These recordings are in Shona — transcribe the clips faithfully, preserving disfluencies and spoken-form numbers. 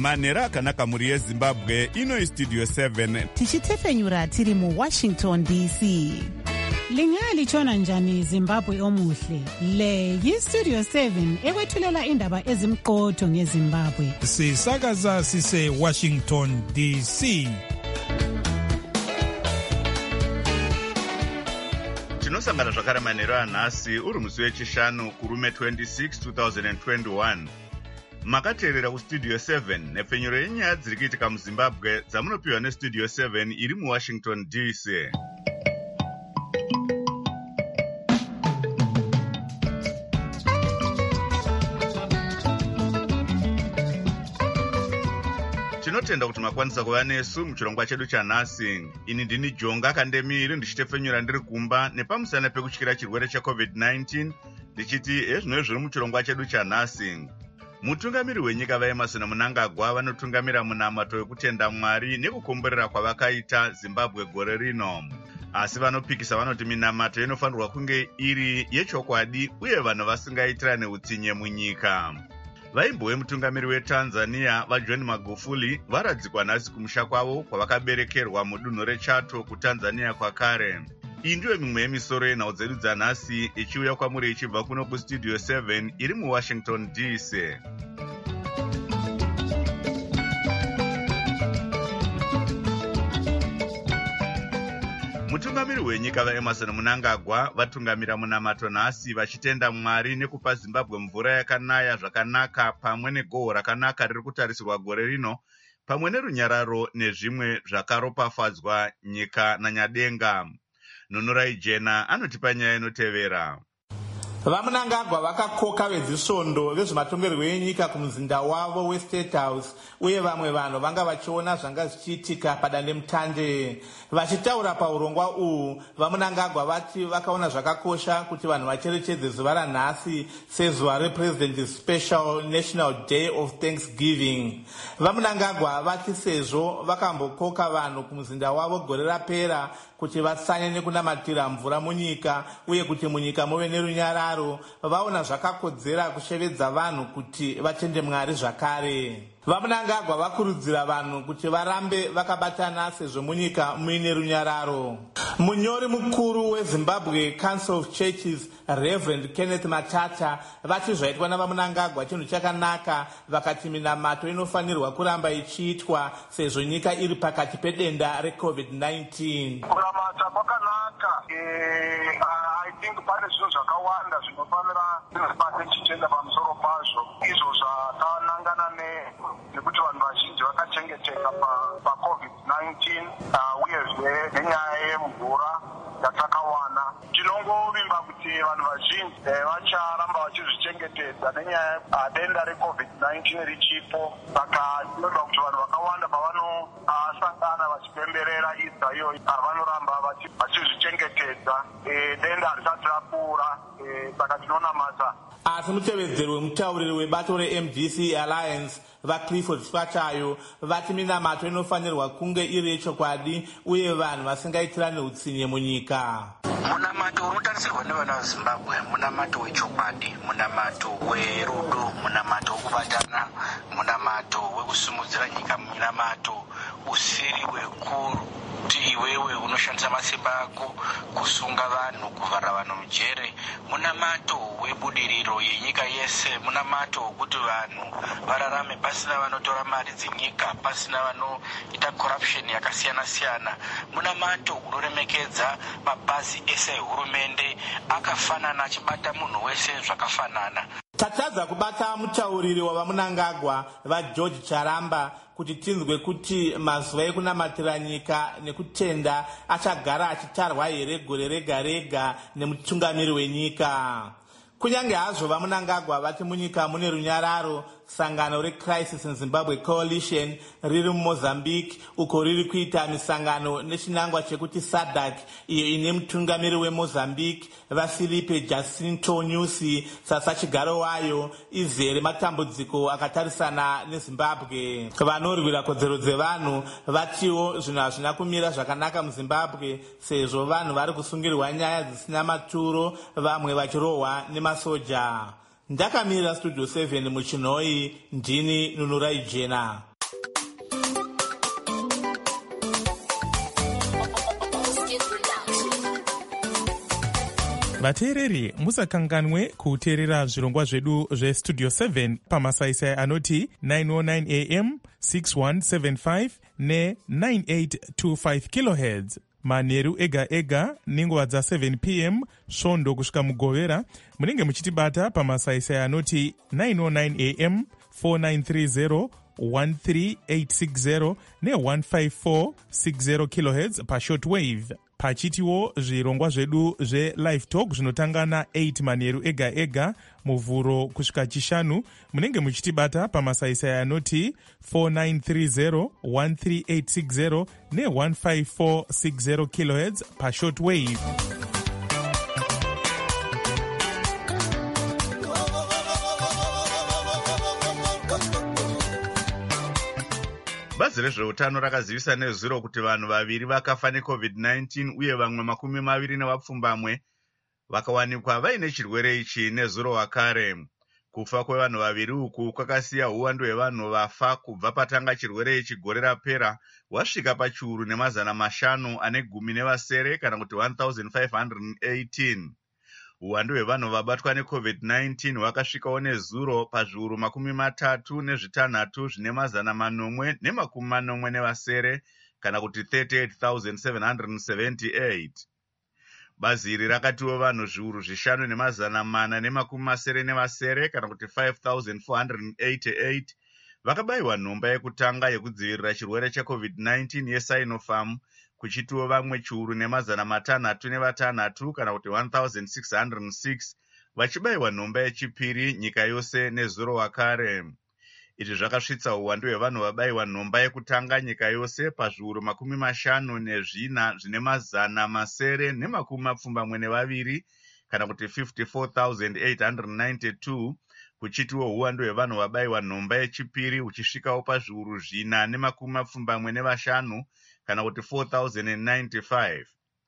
manhero akanaka mhuri yezimbabwe. Ino istudio seven tichitefenyura tiri muwashington D C. Lingalitshona njani Zimbabwe omuhle? Le yistudio seven ekwethulela indaba ezimqotho ngeZimbabwe. Sisakaza sise Washington D C. tinosangana zvakare manhero anhasi uri musi wechishanu kurume twenty-six two thousand twenty-one. Makateerera kustudio seven nepfenyuro yenyaya dziri kuitika muzimbabwe dzamunopiwa nestudio seven iri muwashington D C. Tinotenda kuti makwanisa kuva nesu muchirongwa chedu chanhasi. Ini ndini Jonga Kandemiri ndichitefenyura ndiri kumba nepamusana pekutyira chirwere checovid nineteen ndichiti ezvino zviri muchirongwa chedu chanhasi. Mutungamiri wenyika vaEmmerson Mnangagwa vanotungamira munamato wekutenda Mwari nekukomborera kwavakaita Zimbabwe gore rino. Asi vanopikisa vanoti minamato inofanirwa kunge iri yechokwadi uye vanhu vasingaitirane utsinye munyika. Vaimbo vemutungamiri weTanzania vaJohn Magufuli varadzikwa nhasi kumusha kwavo kwavakaberekerwa mudunhu reChato kuTanzania kwakare. Iyi ndiyo mimwe yemisoro yenhau dzedu dzanhasi ichiuya kwamuri ichibva kuno kustudio seven iri muWashington D C. Mutungamiri wenyika vaEmmerson Mnangagwa vatungamira munamato nhasi vachitenda Mwari nekupa Zimbabwe mvura yakanaya zvakanaka pamwe negohwo rakanaka riri kutarisirwa gore rino pamwe nerunyararo nezvimwe zvakaropafadzwa nyika nanyadenga. Nunurai Jena anotipa nyaya inotevera. VaMnangagwa vakakoka vezisvondo vezvematongerwo enyika kumuzinda wavo weState House uye vamwe vanhu vanga vachiona zvanga zvichiitika padandemutande. Vachitaura paurongwa uhu, VaMnangagwa vati vakaona zvakakosha kuti vanhu vacherechedze zuva ranhasi sezuva rePresident's Special National Day of Thanksgiving. VaMnangagwa vati sezvo vakambokoka vanhu kumuzinda wavo gore rapera kuti vatsanye nekunamatira mvura munyika uye kuti munyika muve nerunyararo, vaona zvakakodzera kushevedza vanhu kuti vatende Mwari zvakare. VaMnangagwa vakurudzira vanhu kuti varambe vakabatana sezvo munyika muine runyararo. Munyori mukuru weZimbabwe Council of Churches Reverend Kenneth Matata vati zvaitwa navaMnangagwa chinhu chakanaka, vakati minamato inofanirwa kuramba ichiitwa sezvo nyika iri pakati pedenda recovid nineteen. Kunamata kwakanaka. Eh, I think pane zvinhu zvakawanda zvinofanira zvinobate chichenda pamusoro pazvo izvo zvakanangana nekuti vanhu vazhinji vakachengeteka pacovid nineteen uyezve nenyaya yemvura yatakawana. Tinongovimba kuti vanhu vazhinji vacharamba vachizvichengetedza nenyaya denda recovid nineteen richipo. Saka tinoda kuti vanhu vakawanda pavanosangana vachipemberera idza iyoyi vanoramba vachizvichengetedza denda harisati rapfuura. Saka tinonamata. Asi mutevedzeri wemutauriri webato reM D C Alliance vaClifford Swatayo vati minamato inofanirwa kunge iri yechokwadi uye vanhu vasingaitirane utsinye munyika. Munamato unotarisirwa nevana veZimbabwe munamato wechokwadi, munamato werudo, munamato wekubatana, munamato wekusimudzira nyika, munamato usiri wekuti iwewe unoshandisa masimba ako kusunga vanhu, kuvhara vanhu mujere, munamato webudiriro yenyika yese, munamato wekuti vanhu vararame pasina vanotora mari dzenyika, pasina vanoita corruption yakasiyana siyana, munamato unoremekedza mabhazi ese ehurumende akafanana achibata munhu wese zvakafanana. Tatadza kubata mutauriri wavaMnangagwa vaGeorge Charamba kuti tinzwe kuti mazuva ekunamatira nyika nekutenda achagara achitarwa here gore rega rega nemutungamiri wenyika. Kunyange hazvo vaMnangagwa vati munyika mune runyararo, sangano reCrisis in Zimbabwe Coalition riri muMozambique uko riri kuita misangano nechinangwa chekuti SADC iyo ine mutungamiri weMozambique vaFilipe Jacinto Nyusi sasachigaro wayo izere matambudziko akatarisana neZimbabwe. Vanorwira kodzero dzevanhu vatiwo zvinhu hazvina kumira zvakanaka muZimbabwe sezvo vanhu vari kusungirwa nyaya dzisina maturo, vamwe vachirohwa nemasoja. Ndakamirira studio seven muchinoi, ndini Nunurai Jena. vateereri musakanganwe kuteerera zvirongwa zvedu zvestudio seven pamasaisai anoti nine oh nine a m sixty-one seventy-five ne-ninety-eight twenty-five kilohertz manheru ega ega nenguva dza-seven p m svondo kusvika mugovera. Munenge muchitibata pamasaisai anoti nine oh nine a m forty-nine thirty one three eight six zero ne-one five four six zero kilohertz pashortwave. Pachitiwo zvirongwa zvedu zve-live talk zvinotanga na-eight manheru ega ega muvhuro kusvika chishanu. Munenge muchitibata pamasaisai anoti forty-nine thirty one three eight six zero ne-one five four six zero kilohertz pashortwave. Bazi rezveutano rakazivisa nezuro kuti vanhu vaviri vakafa necovid nineteen uye vamwe makumi maviri nevapfumbamwe vakawanikwa vaine chirwere ichi nezuro wakare. Kufa kwevanhu vaviri uku kwakasiya uwandu hwevanhu vafa kubva patanga chirwere ichi gore rapera wasvika pachiuru nemazana mashanu ane gumi nevasere kana kuti one thousand five hundred eighteen. Uwandu hwevanhu vabatwa necovid nineteen hwakasvikawo nezuro pazviuru makumi matatu nezvitanhatu zvine mazana manomwe nemakumi manomwe nevasere kana kuti thirty-eight thousand seven hundred seventy-eight. Bazi iri rakatiwo vanhu zviuru zvishanu nemazana mana nemakumi masere nevasere kana kuti five thousand four hundred eighty-eight vakabayiwa nhomba yekutanga yekudzivirira chirwere checovid nineteen yeSinopharm, kuchitiwo vamwe chiuru nemazana matanhatu nevatanhatu kana kuti one thousand six hundred six vachibayiwa nhomba yechipiri nyika yose nezuro wakare. Izvi zvakasvitsa uwandu hwevanhu vabayiwa nhomba yekutanga nyika yose pazviuru makumi mashanu nezvina zvine mazana masere nemakumi mapfumbamwe nevaviri kana kuti fifty-four thousand eight hundred ninety-two, kuchitiwo uwandu hwevanhu vabayiwa nhomba yechipiri uchisvikawo pazviuru zvina nemakumi mapfumbamwe nevashanu kana kuti four thousand ninety-five.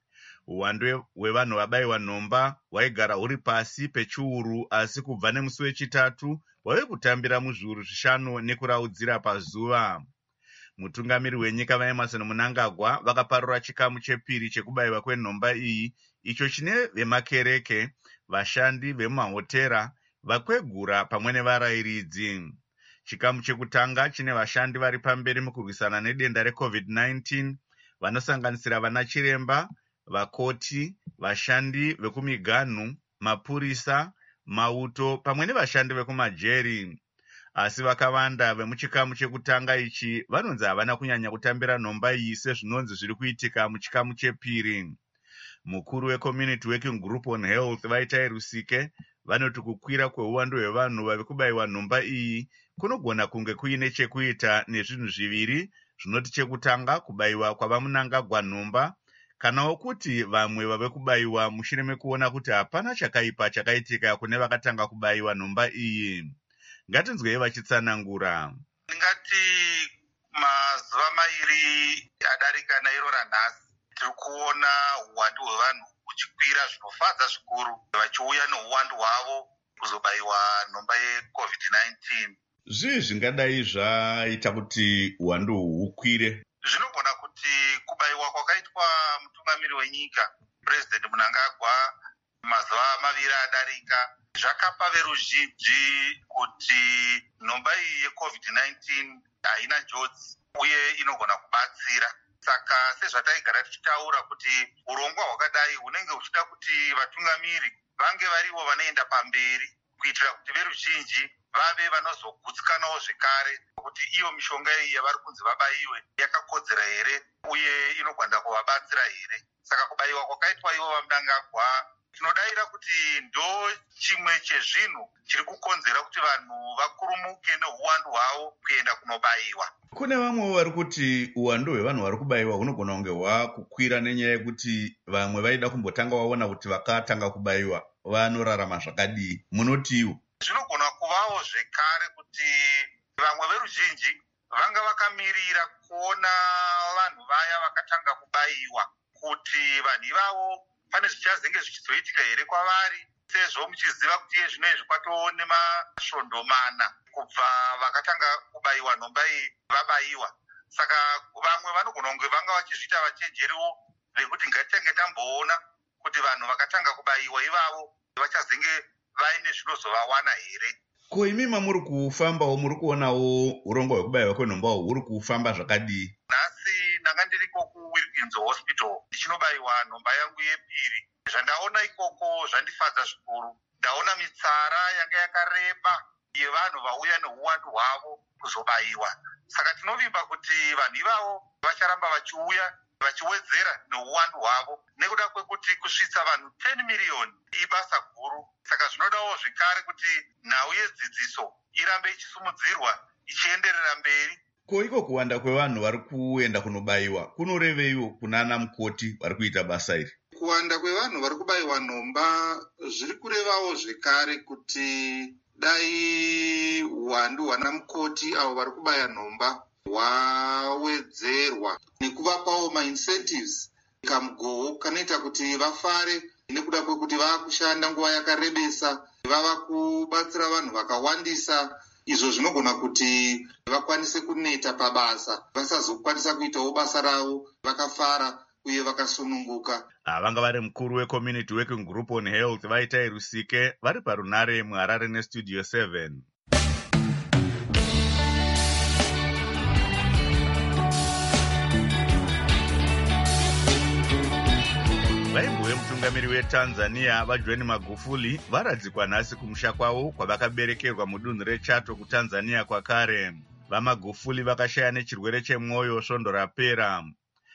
Uwandu hwevanhu vabayiwa nhomba hwaigara huri pasi pechiuru, asi kubva nemusi wechitatu wave kutambira muzviuru zvishanu nekuraudzira pazuva. Mutungamiri wenyika vaEmmerson Mnangagwa vakaparura chikamu chepiri chekubayiwa kwenhomba iyi, icho chine vemakereke, vashandi vemumahotera, vakwegura pamwe nevarayiridzi. Chikamu chekutanga chine vashandi vari pamberi mukurwisana nedenda recovid nineteen vanosanganisira vana chiremba, vakoti, vashandi vekumiganhu, mapurisa, mauto pamwe nevashandi vekumajeri. Asi vakawanda vemuchikamu chekutanga ichi vanonzi havana kunyanya kutambira nhomba iyi sezvinonzi zviri kuitika muchikamu chepiri. Mukuru weCommunity Working Group on Health Vaitai Rusike vanoti kukwira kweuwandu hwevanhu vavi kubayiwa nhomba iyi kunogona kunge kuine chekuita nezvinhu zviviri zvinoti: chekutanga, kubayiwa kwavaMnangagwa nhomba, kanawo kuti vamwe vave kubayiwa mushure mekuona kuti hapana chakaipa chakaitika kune vakatanga kubayiwa nhomba iyi. Ngatinzwei vachitsanangura. Ndingati mazuva mairi adarika nairo ranhasi tiri kuona uwandu hwevanhu huchikwira zvinofadza zvikuru, vachiuya neuwandu hwavo kuzobayiwa nhomba yecovid nineteen. Zvii zvingadai zvaita kuti uwandu uhu hukwire? Zvinogona kuti kubayiwa kwakaitwa mutungamiri wenyika President Mnangagwa mazuva maviri adarika zvakapa veruzhinji kuti nhomba iyi yecovid nineteen haina njodzi uye inogona kubatsira. Saka sezvataigara tichitaura kuti urongwa hwakadai hunenge huchida kuti vatungamiri vange varivo vanoenda pamberi kuitira kuti veruzhinji vave vanozogutsikanawo zvekare kuti iyo mishonga iyi yavari kunzi vabayiwe yakakodzera here uye inogona kuvabatsira here. Saka kubayiwa kwakaitwa ivo vaMnangagwa tinodayira kuti ndo chimwe chezvinhu chiri kukonzera kuti vanhu vakurumuke neuwandu hwavo kuenda kunobayiwa. Kune vamwe vari kuti uwandu hwevanhu vari kubayiwa hunogona kunge hwakukwira nenyaya yekuti vamwe vaida kumbotanga vaona kuti vakatanga kubayiwa vanorarama zvakadii. Munotiwo? Zvinogona kuvawo zvekare kuti vamwe veruzhinji vanga vakamirira kuona vanhu vaya vakatanga kubayiwa kuti vanhu ivavo pane zvichazenge zvichizoitika here kwavari, sezvo muchiziva kuti iye zvino izvi kwatoo nemasvondo mana kubva vakatanga kubayiwa nhomba iyi vabayiwa. Saka vamwe vanogona kunge vanga vachizviita vachenjeriwo vekuti ngatitange tamboona kuti vanhu vakatanga kubayiwa ivavo vachazenge vaine zvinozovawana here. Ko imi mamuri kufambawo muri kuonawo urongwa hwekubayiwa kwenhombawo huri kufamba zvakadii? Nhasi ndanga ndiriko kuWilkins Hospital ndichinobayiwa nhomba yangu yepiri. Zvandaona ikoko zvandifadza zvikuru. Ndaona mitsara yanga yakareba yevanhu vauya neuwandu hwavo kuzobayiwa. Saka tinovimba kuti vanhu ivavo vacharamba vachiuya vachiwedzera neuwandu hwavo nekuda kwekuti kusvitsa vanhu ten miriyoni ibasa guru. Saka zvinodawo zvekare kuti nhau yedzidziso irambe ichisumudzirwa ichienderera mberi. Ko iko kuwanda kwevanhu vari kuenda kunobayiwa kunoreveiwo kunana mukoti vari kuita basa iri? Kuwanda kwevanhu vari kubayiwa nhomba zviri kurevawo zvekare kuti dai uwandu hwana mukoti avo vari kubaya nhomba hwawedzerwa nekuvapawo maincentives kamugowo kanoita kuti vafare nekuda kwekuti vava kushanda nguva yakarebesa, vava kubatsira vanhu vakawandisa, izvo zvinogona kuti vakwanise kuneta pabasa vasazokwanisa kuitawo basa ravo vakafara uye vakasununguka. Vanga vari mukuru weCommunity Working Group on Health Vaitai Rusike vari parunare muHarare neStudio seven. Vaimbowe mutungamiri weTanzania vaJohn Magufuli varadzikwa nhasi kumusha kwavo kwavakaberekerwa mudunhu reChato kuTanzania kwakare. VaMagufuli vakashaya nechirwere chemwoyo svondo rapera.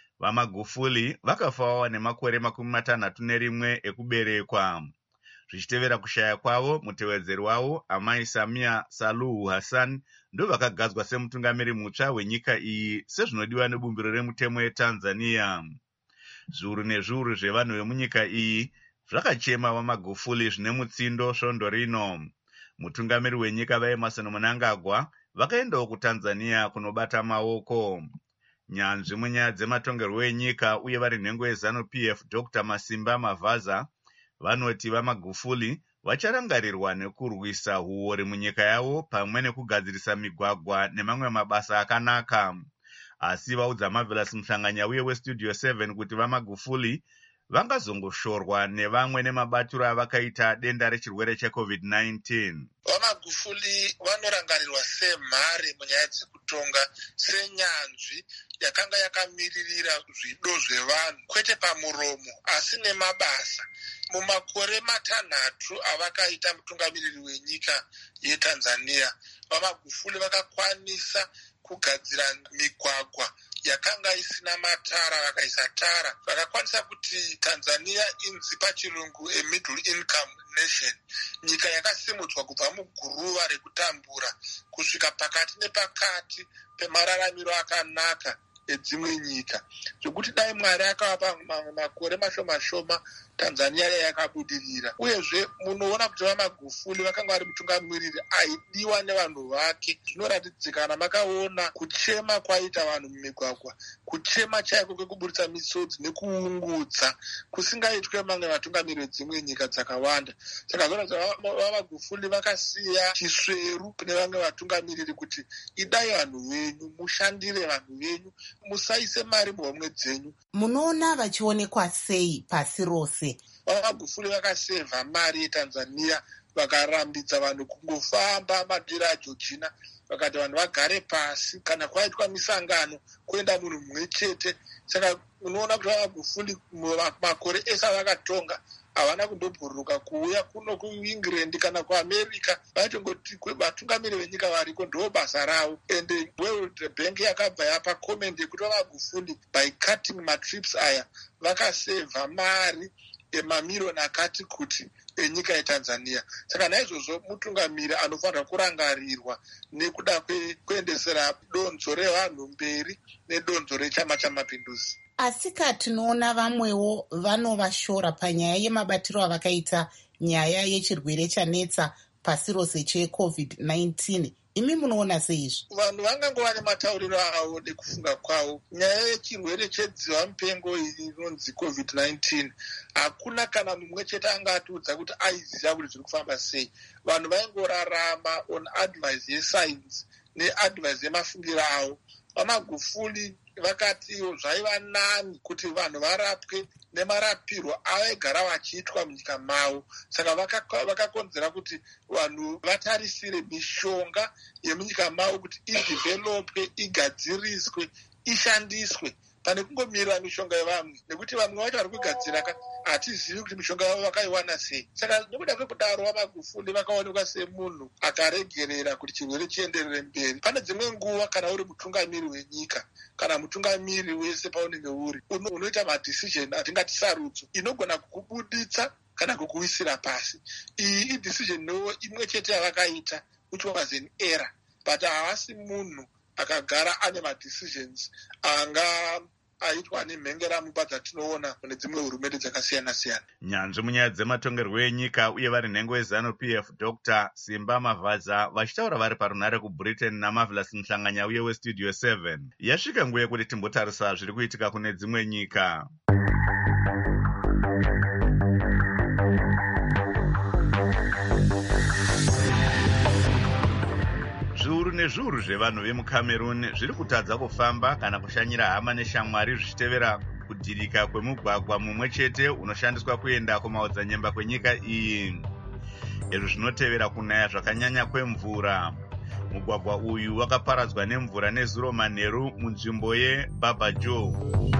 VaMagufuli vakafawo nemakore makumi matanhatu nerimwe ekuberekwa. Zvichitevera kushaya kwavo, mutevedzeri wavo Amai Samia Suluhu Hassan ndovakagadzwa semutungamiri mutsva wenyika iyi sezvinodiwa nebumbiro remutemo yeTanzania. Zviuru nezviuru zvevanhu vemunyika iyi zvakachema vaMagufuli zvine mutsindo svondo rino. Mutungamiri wenyika vaEmmerson Mnangagwa vakaendawo kuTanzania kunobata maoko. Nyanzvi munyaya dzematongerwo enyika uye vari nhengo yeZanu-P F Doctor Masimba Mavaza vanoti vaMagufuli vacharangarirwa nekurwisa huori munyika yavo pamwe nekugadzirisa migwagwa nemamwe mabasa akanaka. Asi vaudza Marvelous Muhlanganya uye weStudio seven kuti vaMagufuli vangazongoshorwa nevamwe nemabatiro avakaita denda rechirwere cheCovid nineteen. VaMagufuli vanorangarirwa semhare munyaya dzekutonga, senyanzvi yakanga yakamiririra zvido zvevanhu kwete pamuromo asi nemabasa. Mumakore matanhatu avakaita mutungamiriri wenyika yeTanzania, vaMagufuli vakakwanisa kugadzira migwagwa yakanga isina matara, vakaisa tara, vakakwanisa kuti Tanzania inzi pachirungu a middle income nation, nyika yakasimudzwa kubva muguruva rekutambura kusvika pakati nepakati pemararamiro akanaka edzimwe nyika, zvokuti dai Mwari akavapa makore mashoma shoma Tanzania yakabudirira. Uyezve munoona kuti vaMagufuli vakanga vari mutungamiriri aidiwa nevanhu vake. Zvinoratidzika kana makaona kuchema kwaita vanhu mumigwagwa, kuchema chaiko kwekuburitsa misodzi nekuungudza kusingaitwe mamwe vatungamiriri vedzimwe nyika dzakawanda. Saka zvinoratidza vaMagufuli vakasiya chisveru kune vamwe vatungamiriri kuti idai vanhu venyu, mushandire vanhu venyu, musaise mari muhomwe dzenyu. Munoona vachionekwa sei pasi rose? VaMagufuli vakasevha mari yeTanzania, vakarambidza vanhu kungofamba madiro aJochina, vakati vanhu vagare pasi kana kwaitwa misangano kuenda munhu mumwe chete. Saka unoona kuti vaMagufuli makore ese avakatonga havana kundobhururuka kuuya kuno kuEngland kana kuAmerica. Vaitongoti vatungamiri venyika variko ndo basa ravo. Ende World Bank yakabva yapa comment yekuti vaMagufuli by cutting matrips aya vakasevha mari emamirioni akati kuti enyika yeTanzania. Saka naizvozvo mutungamiri anofanira kurangarirwa nekuda kuendesera donzo revanhu mberi nedonzo rechama chamapinduzi. Asika tinoona vamwewo vanovashora panyaya yemabatiro avakaita nyaya yechirwere chanetsa pasi rose cheCovid nineteen. Imi munoona seizvi? Vanhu vangangova nematauriro avo nekufunga kwavo. Nyaya yechirwere chedziva mupengo inonzi Covid nineteen, hakuna kana mumwe chete angatiudza kuti aiziva kuti zviri kufamba sei. Vanhu vaingorarama on advice yesainzi neadvice yemafungiro avo. VaMagufuli vakati zvaiva nani kuti vanhu varapwe nemarapirwo avaigara vachiitwa munyika mavo. Saka vakakonzera kuti vanhu vatarisire mishonga yemunyika mavo kuti idevelopwe, igadziriswe, ishandiswe pane kungomirira mishonga yevamwe, nekuti vamwe vacho vari kugadzira hatizivi kuti mishonga yavo vakaiwana sei. Saka nekuda kwekudaro vaMagufuli vakaonekwa semunhu akaregerera kuti chirwere chienderere mberi. Pane dzimwe nguva kana uri mutungamiri wenyika kana mutungamiri wese paunenge uri unoita madecision atingati sarudzo inogona kukubuditsa kana kukuwisira pasi. Iyi idecision no imwe chete yavakaita which was an error, but havasi munhu akagara ane madecisions anga aitwa nemhengeramupa dzatinoona kune dzimwe hurumende dzakasiyana siyana. Nyanzvi munyaya dzematongerwo enyika uye vari nhengo yeZANU-P F Dr Simba Mavhadza vachitaura vari parunare kuBritain naMarvelous Muhlanganya uye weStudio seven. Yasvika nguva yekuti timbotarisa zviri kuitika kune dzimwe nyika. Zviuru nezviuru zvevanhu vemuCameroon zviri kutadza kufamba kana kushanyira hama neshamwari zvichitevera kudhirika kwemugwagwa mumwe chete unoshandiswa kuenda kumaodzanyemba kwenyika iyi. Izvo zvinotevera kunaya zvakanyanya kwemvura. Mugwagwa uyu wakaparadzwa nemvura nezuro manheru munzvimbo yeBabajo.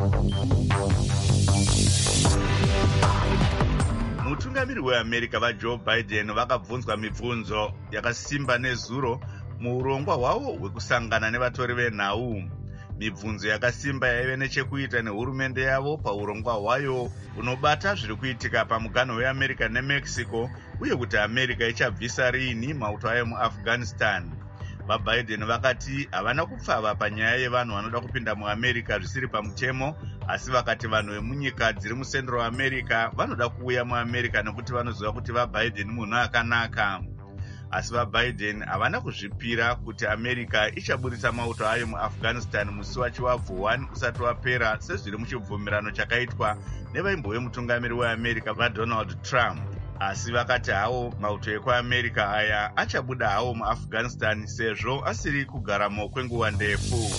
Mutungamiri weAmerica vaJoe Biden vakabvunzwa mibvunzo yakasimba nezuro muurongwa hwavo hwekusangana nevatori venhau. Mibvunzo yakasimba yaive nechekuita nehurumende yavo paurongwa hwayo unobata zviri kuitika pamuganho weAmerica neMexico uye kuti America ichabvisa riini mauto ayo muAfghanistan. VaBiden vakati havana kupfava panyaya yevanhu vanoda kupinda muAmerica zvisiri pamutemo, asi vakati vanhu vemunyika dziri muCentral America vanoda kuuya muAmerica nekuti vanoziva kuti vaBiden munhu akanaka. Asi vaBiden havana kuzvipira kuti America ichaburitsa mauto ayo muAfghanistan musi wachiwabvu one usati wapera sezviri muchibvumirano chakaitwa nevaimbo vemutungamiri weAmerica vaDonald Trump. Asi vakati hawo mauto ekuAmerica aya achabuda hawo muAfghanistan sezvo asiri kugaramo kwenguva ndefu.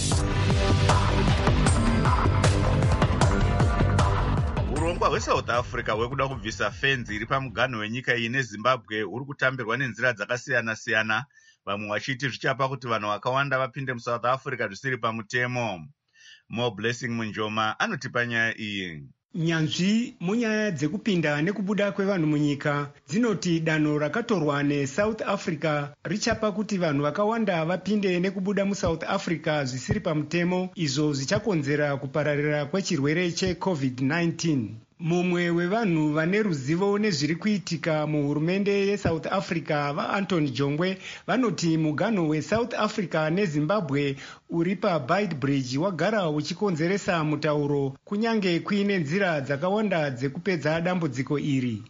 Urongwa hweSouth Africa hwekuda kubvisa fenzi iri pamuganho wenyika iyi neZimbabwe huri kutambirwa nenzira dzakasiyana siyana, vamwe vachiti zvichapa kuti vanhu vakawanda vapinde muSouth Africa zvisiri pamutemo. Mo Blessing Munjoma anotipa nyaya iyi. Nyanzvi munyaya dzekupinda nekubuda kwevanhu munyika dzinoti danho rakatorwa neSouth Africa richapa kuti vanhu vakawanda vapinde nekubuda muSouth Africa zvisiri pamutemo, izvo zvichakonzera kupararira kwechirwere cheCovid nineteen. Mumwe wevanhu vane ruzivo nezviri kuitika muhurumende yeSouth Africa vaAnthony Jongwe vanoti muganho weSouth Africa neZimbabwe uri paBeitbridge wagara uchikonzeresa mutauro kunyange kuine nzira dzakawanda dzekupedza dambudziko iri.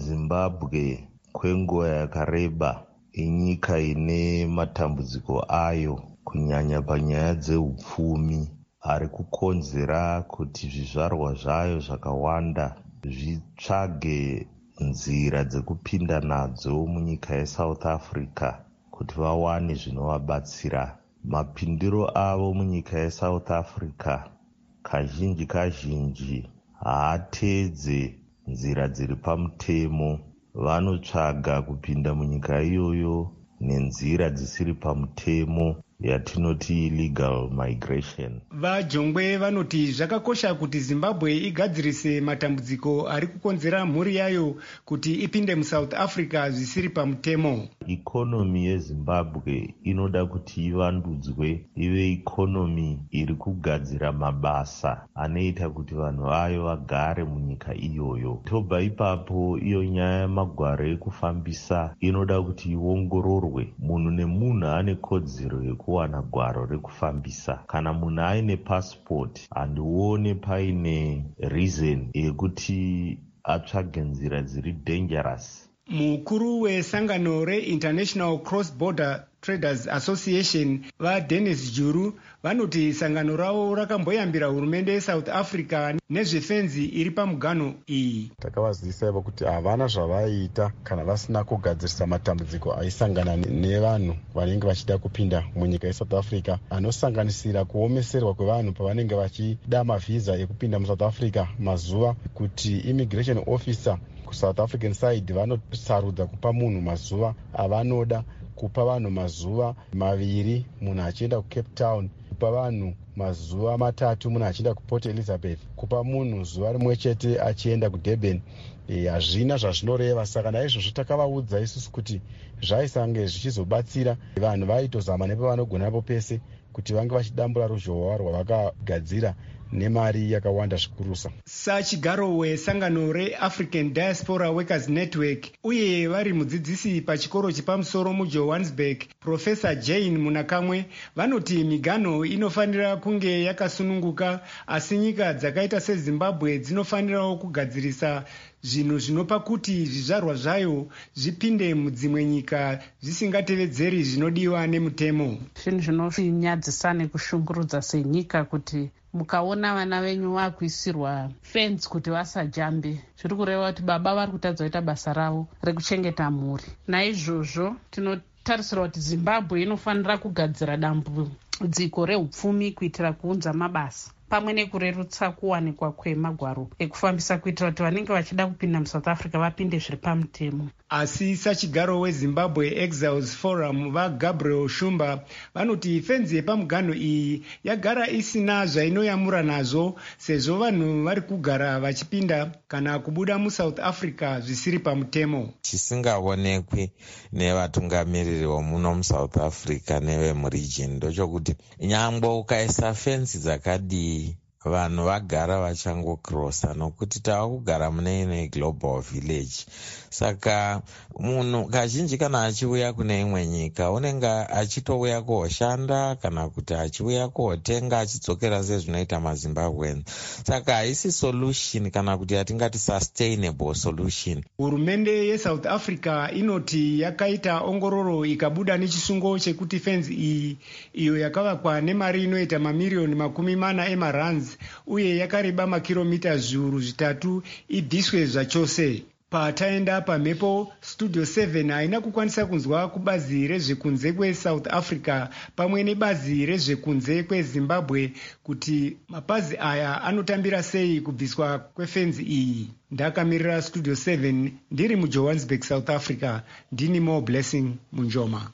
Zimbabwe kwenguva yakareba inyika ine matambudziko ayo kunyanya panyaya dzeupfumi ari kukonzera kuti zvizvarwa zvayo zvakawanda zvitsvage nzira dzekupinda nadzo munyika yeSouth Africa kuti vawane zvinovabatsira. Mapindiro avo munyika yeSouth Africa kazhinji kazhinji haatedze nzira dziri pamutemo, vanotsvaga kupinda munyika iyoyo nenzira dzisiri pamutemo yatinoti illegal migration. VaJongwe vanoti zvakakosha kuti Zimbabwe igadzirise matambudziko ari kukonzera mhuri yayo kuti ipinde muSouth Africa zvisiri pamutemo. Ikonomi yeZimbabwe inoda kuti ivandudzwe ive ikonomi iri kugadzira mabasa anoita kuti vanhu vayo vagare munyika iyoyo. Tobva ipapo iyo nyaya yamagwaro ekufambisa inoda kuti iongororwe. Munhu nemunhu ane kodzero yeku kuwana gwaro rekufambisa. Kana munhu aine passport handione paine reason yekuti atsvage nzira dziri dangerous Mukuru wesangano re-International Cross Border Traders Association vaDennis Juru vanoti sangano ravo rakamboyambira hurumende yeSouth Africa nezvefenzi iri pamugano iyi. Takavazivisai ivo kuti havana zvavaita kana vasina kugadzirisa matambudziko aisangana nevanhu vanenge vachida kupinda munyika yeSouth Africa, anosanganisira kuomeserwa kwevanhu pavanenge vachida mavhiza ekupinda muSouth Africa mazuva, kuti immigration officer kuSouth African side vanosarudza kupa munhu mazuva avanoda, kupa vanhu mazuva maviri munhu achienda kuCape Town, kupa vanhu mazuva matatu munhu achienda kuPort Elizabeth, kupa munhu zuva rimwe chete achienda kuDurban. Hazvina zvazvinoreva. Saka naizvozvo takavaudza isusu kuti zvaisange zvichizobatsira vanhu vaitozama nepavanogona napo pese kuti vange vachidambura ruzhowa rwavakagadzira nemari yakawanda zvikurusa. Sachigaro wesangano reAfrican Diaspora Workers Network uye vari mudzidzisi pachikoro chepamusoro muJohannesburg, Professor Jane Munakamwe, vanoti migano inofanira kunge yakasununguka, asi nyika dzakaita seZimbabwe dzinofanirawo kugadzirisa zvinhu zvinopa kuti zvizvarwa zvayo zvipinde mudzimwe nyika zvisingatevedzeri zvinodiwa nemutemo. Zvinhu zvinonyadzisa nekushungurudza senyika kuti mukaona vana venyu vakuisirwa fence kuti vasajambe, zviri kureva kuti baba vari kutadza kuita basa ravo rekuchengeta mhuri. Naizvozvo tinotarisira kuti Zimbabwe inofanira kugadzira dambudziko rehupfumi kuitira kuunza mabasa pamwe nekurerutsa kuwanikwa kwemagwaro ekufambisa kuitira kuti vanenge vachida kupinda muSouth Africa vapinde zviri pamutemo. Asi sachigaro weZimbabwe Exiles Forum vaGabriel Shumba vanoti fenzi yepamugano iyi yagara isina zvainoyamura nazvo, sezvo vanhu vari kugara vachipinda kana kubuda muSouth Africa zvisiri pamutemo. Chisingaonekwi nevatungamiriri vomuno muSouth Africa nevemuregion ndochokuti nyangwe ukaisa fenzi dzakadii vanhu vagara vachangokrosa, nokuti tava kugara mune ine global village. Saka munhu kazhinji kana achiuya kune imwe nyika unenge achitouya koshanda kana kuti achiuya kotenga achidzokera sezvinoita maZimbabweans. Saka haisi solution kana kuti yatingati sustainable solution. Hurumende yeSouth Africa inoti yakaita ongororo ikabuda nechisungo chekuti fenzi iyi iyo yakavakwa nemari inoita mamirioni makumi mana emarands uye yakareba makiromita zviuru zvitatu ibviswe zvachose. Pataenda pamhepo, Studio seven haina kukwanisa kunzwa kubazi rezvekunze kweSouth Africa pamwe nebazi rezvekunze kweZimbabwe kuti mapazi aya anotambira sei kubviswa kwefenzi iyi. Ndakamirira Studio seven ndiri muJohannesburg, South Africa. Ndini Mo Blessing Munjoma.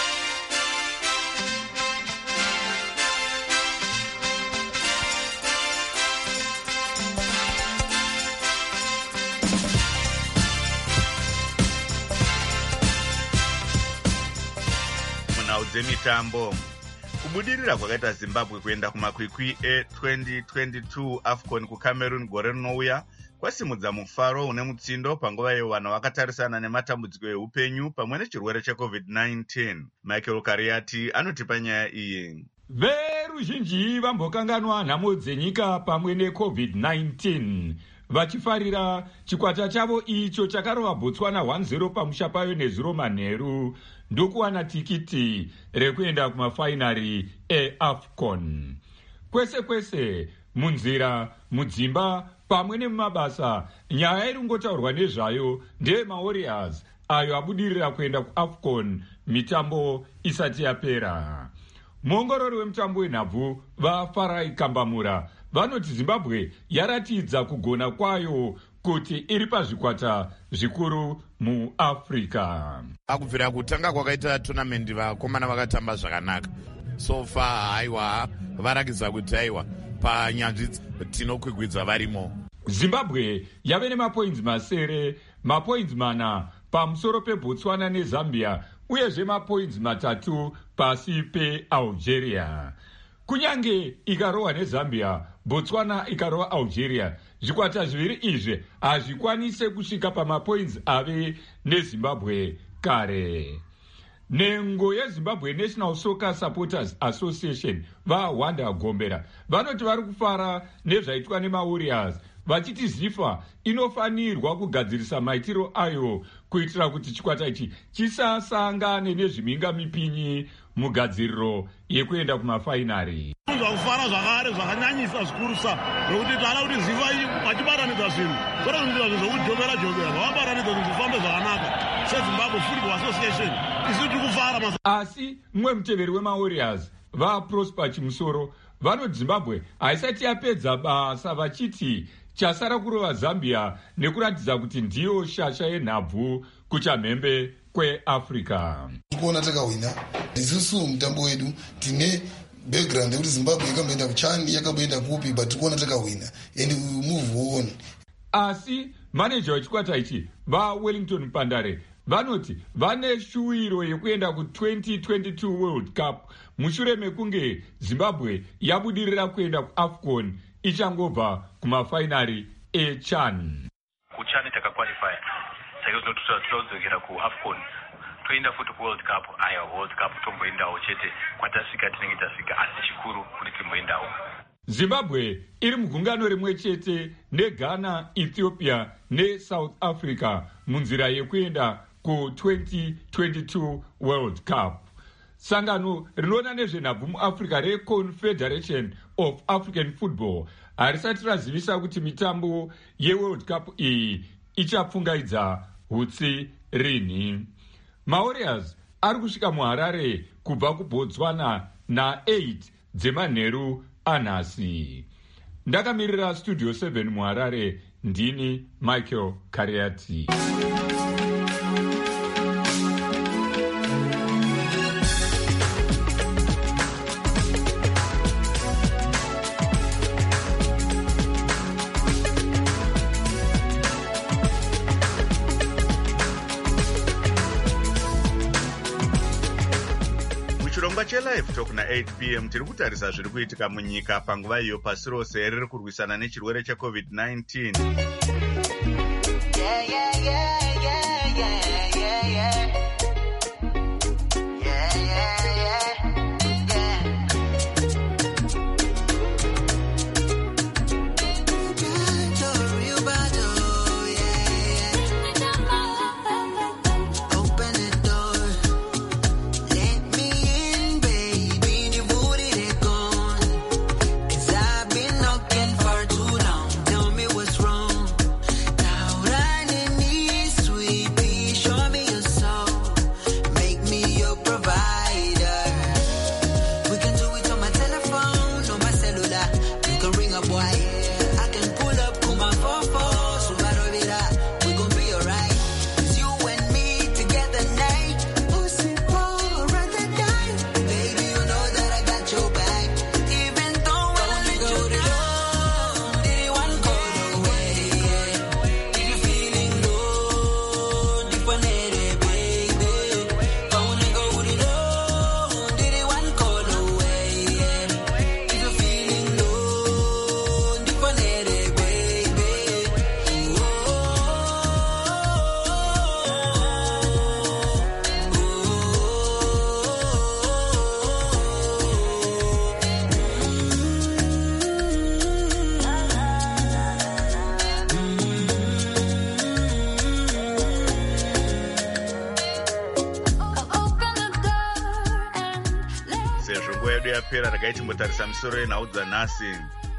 Dzemitambo. Kubudirira kwakaita Zimbabwe kuenda kumakwikwi e-twenty twenty-two AFCON kuCameroon gore rinouya kwasimudza mufaro une mutsindo panguva iyo vanhu vakatarisana nematambudziko eupenyu pamwe nechirwere checovid nineteen. Michael Kariati anotipa nyaya iyi. Veruzhinji vambokanganwa nhamo dzenyika pamwe necovid nineteen vachifarira chikwata chavo icho chakarova Botswana one zero pamusha payo nezuro manheru ndokuwana tikiti rekuenda kumafainari eAFCON. Kwese kwese munzira, mudzimba pamwe nemumabasa nyaya iri kungotaurwa nezvayo ndeyemaWarriors ayo abudirira kuenda kuAFCON mitambo isati yapera. Muongorori wemutambo wenhabvu vaFarai Kambamura vanoti Zimbabwe yaratidza kugona kwayo kuti iri pazvikwata zvikuru muAfrica. Akubvira kutanga kwakaita tournament vakomana vakatamba zvakanaka. So far haiwa varakidza kuti haiwa panyanzvi tinokwigwidza varimo. Zimbabwe yave nemapoints masere, mapoints mana pamusoro peBotswana neZambia uyezve mapoints matatu pasi peAlgeria. Kunyange ikarohwa neZambia, Botswana ikarova Algeria, zvikwata zviviri izvi hazvikwanise kusvika pamapoints ave neZimbabwe kare. Nengo yeZimbabwe National Soccer Supporters Association vaWanda Gombera vanoti vari kufara nezvaitwa nemaWarriors vachiti zifa inofanirwa kugadzirisa maitiro ayo kuitira kuti chikwata ichi chisasangane nezvimhingamipinyi mugadziriro yekuenda kumafainari. Zvakufara zvakare zvakanyanyisa zvikurusa nokuti taana kuti ziva vachibatanidza zvinhu zvorazvinoita zvinhu zvokujovera jovera zvavabatanidza zvinhu zvifambe zvakanaka sezimbabwe football association isi tiri kufara masa. Asi mumwe muteveri wemawarriors vaprosper chimusoro vanoti zimbabwe haisati yapedza basa vachiti chasara kurova zambia nekuratidza kuti ndiyo shasha yenhabvu kuchamhembe kweafrica. Tikuona takahwina isusu mutambo wedu tine background yekuti zimbabwe yakamboenda kuchani yakamboenda kupi but tikuona takahwina and we move on. Asi maneja wechikwata ichi vaWellington Pandare vanoti vane shuwiro yekuenda ku-twenty twenty-two World Cup mushure mekunge Zimbabwe yabudirira kuenda kuAFCON ichangobva kumafainari eChan. Kuchani takaqualify saka zvinotodzokera kuAFCON toenda futi kuWorld Cup. Aya World Cup tomboendawo chete kwatasvika tinenge tasvika asi chikuru kuti timboendawo. Zimbabwe iri mugungano rimwe chete neGhana, Ethiopia neSouth Africa munzira yekuenda ku-twenty twenty-two World Cup. Sangano rinoona nezvenhabvu muAfrica reConfederation of African Football harisati razivisa kuti mitambo yeWorld Cup iyi ichapfungaidza hutsi rini. Mawarriors ari kusvika muHarare kubva kuBotswana na-eight dzemanheru anhasi. Ndakamirira Studio seven muHarare, ndini Michael Kariati. chirongwa chelive talk na-eight p m tiri kutarisa zviri kuitika munyika panguva iyo pasi rose riri kurwisana nechirwere checovid nineteen. Yeah, yeah, yeah, yeah, yeah, yeah, yeah. yapera rakaitimbotarisa misoro yenhau dzanhasi.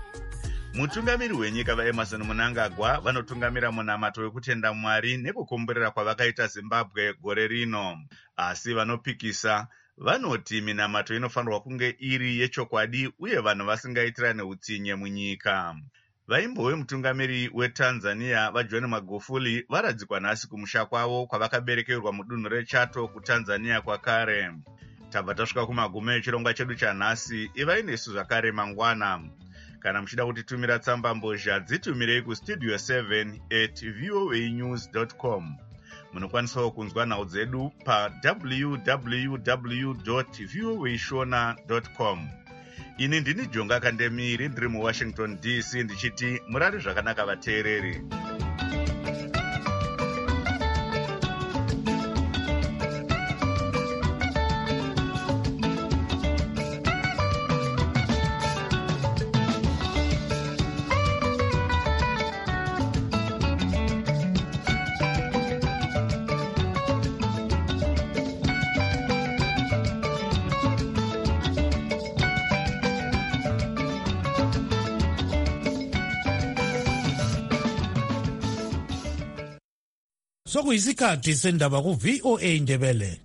Mutungamiri wenyika vaEmerson Mnangagwa vanotungamira munamato wekutenda Mwari nekukomborera kwavakaita Zimbabwe gore rino. Asi vanopikisa vanoti minamato inofanirwa kunge iri yechokwadi uye vanhu vasingaitirane utsinye munyika. Vaimbo wemutungamiri weTanzania vaJohn Magufuli varadzikwa nhasi kumusha kwavo kwavakaberekerwa mudunhu reChato kuTanzania kwakare. Tabva tasvika kumagumo echirongwa chedu chanhasi. Ivai nesu zvakare mangwana. Kana muchida kutitumira tsamba mbozha dzitumirei kustudio seven at voanews dot com. Munokwanisawo kunzwa nhau dzedu pa w w w dot voashona dot com. Ini ndini Jonga Kandemiri ndiri muWashington D C ndichiti murari zvakanaka vateereri. Sokuyisikhathi sendaba ku V O A Indebele.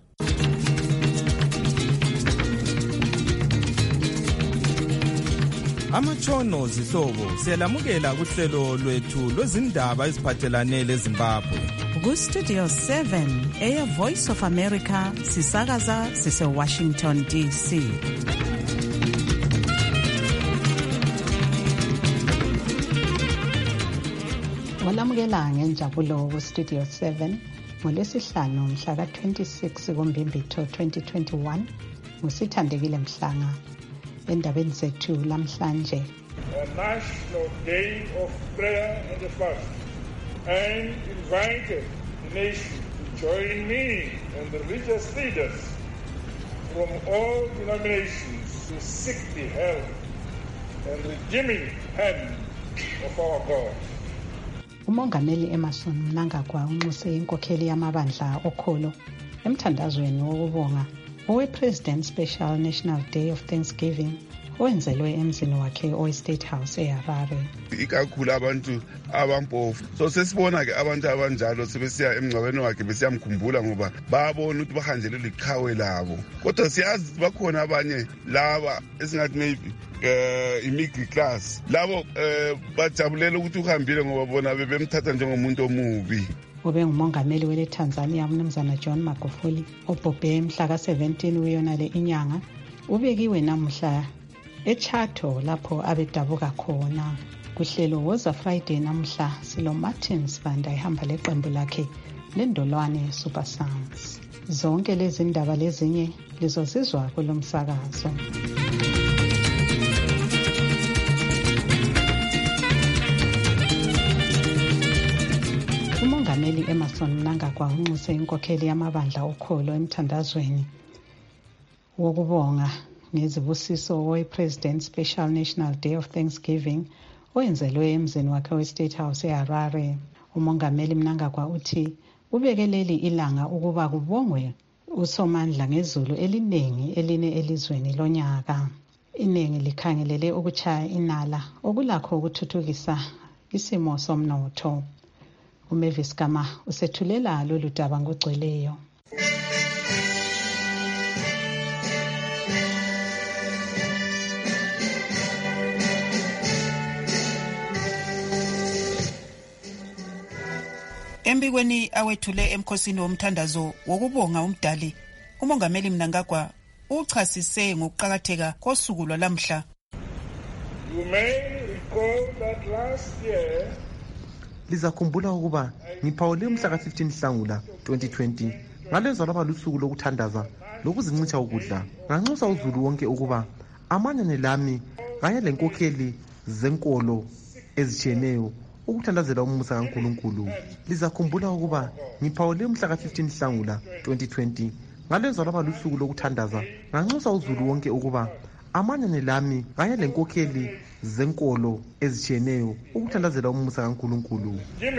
Amatshono zihlobo siyalamukela kuhlelo lwethu lwezindaba eziphathelane leZimbabwe. Ku Studio seven eya Voice of America sisakaza sise Washington D C. Walamukela ngenjabulo ku Studio seven ngolwesihlanu mhla ka twenty-six kuMbimbithi twenty twenty-one ngusithandekile Mhlanga. Endabeni zethu lamhlanje, a national day of prayer and fast, and invited the nation to join me and the religious leaders from all denominations to seek the help and redeeming hand of our God. Umongameli Emerson Mnangagwa unxuse inkokheli yamabandla okholo emthandazweni wokubonga owe-President Special National Day of Thanksgiving owenzelwe emzini wakhe owe-State House eHarare. Ikakhulu abantu abampofu. So sesibona ke abantu abanjalo sebesiya emngcwabeni wakhe besiyamkhumbula ngoba babona ukuthi bahanjele liqhawe labo. Kodwa siyazi bakhona abanye laba esingathi maybe eh i-middle class. Labo eh bajabulela ukuthi uhambile ngoba bona bebemthatha njengomuntu omubi. Ube ngumongameli wele Tanzania uMnumzana John Magufuli obhobhe mhla ka seventeen uyona le inyanga ubekiwe namuhla eChato lapho abedabuka khona. Kuhlelo Woza Friday namuhla silo Martin Sibanda ehamba leqembu lakhe lendolwane Super Sounds. Zonke lezi ndaba lezinye lizozizwa kulomsakazo. Umongameli Emerson Mnangagwa unxuse inkokheli yamabandla okholo emthandazweni wokubonga ngezibusiso we-President Special National Day of Thanksgiving oyenzelwe emzini wakhe we-State House eHarare. Umongameli Mnangagwa uthi ubekeleli ilanga ukuba kubongwe usomandla ngezulu eliningi eline elizweni lonyaka. Iningi likhangelele ukuchaya inala okulakho ukuthuthukisa isimo somnotho. uMavis Gama usethulela lolu daba ngogcweleyo. Embikweni awethule emkhosini womthandazo wokubonga umdali, umongameli Mnangagwa uchasise ngokuqhakatheka kosuku lwalamhla. You may recall that last year lizakhumbula ukuba ngiphawule umhla ka fifteen Nhlangula twenty twenty ngalenza laba lusuku lokuthandaza lokuzincitha ukudla. Nganxusa uzulu wonke ukuba amanyane lami kanye lenkokheli zenkolo ezitshiyeneyo ukuthandazela umusa kaNkulunkulu. Lizakhumbula ukuba ngiphawule umhla ka fifteen Nhlangula twenty twenty ngalenza laba lusuku lokuthandaza nganxusa uzulu wonke ukuba amanyane lami kanye lenkokheli zenkolo ezitshiyeneyo ukuthandazela umusa kaNkulunkulu.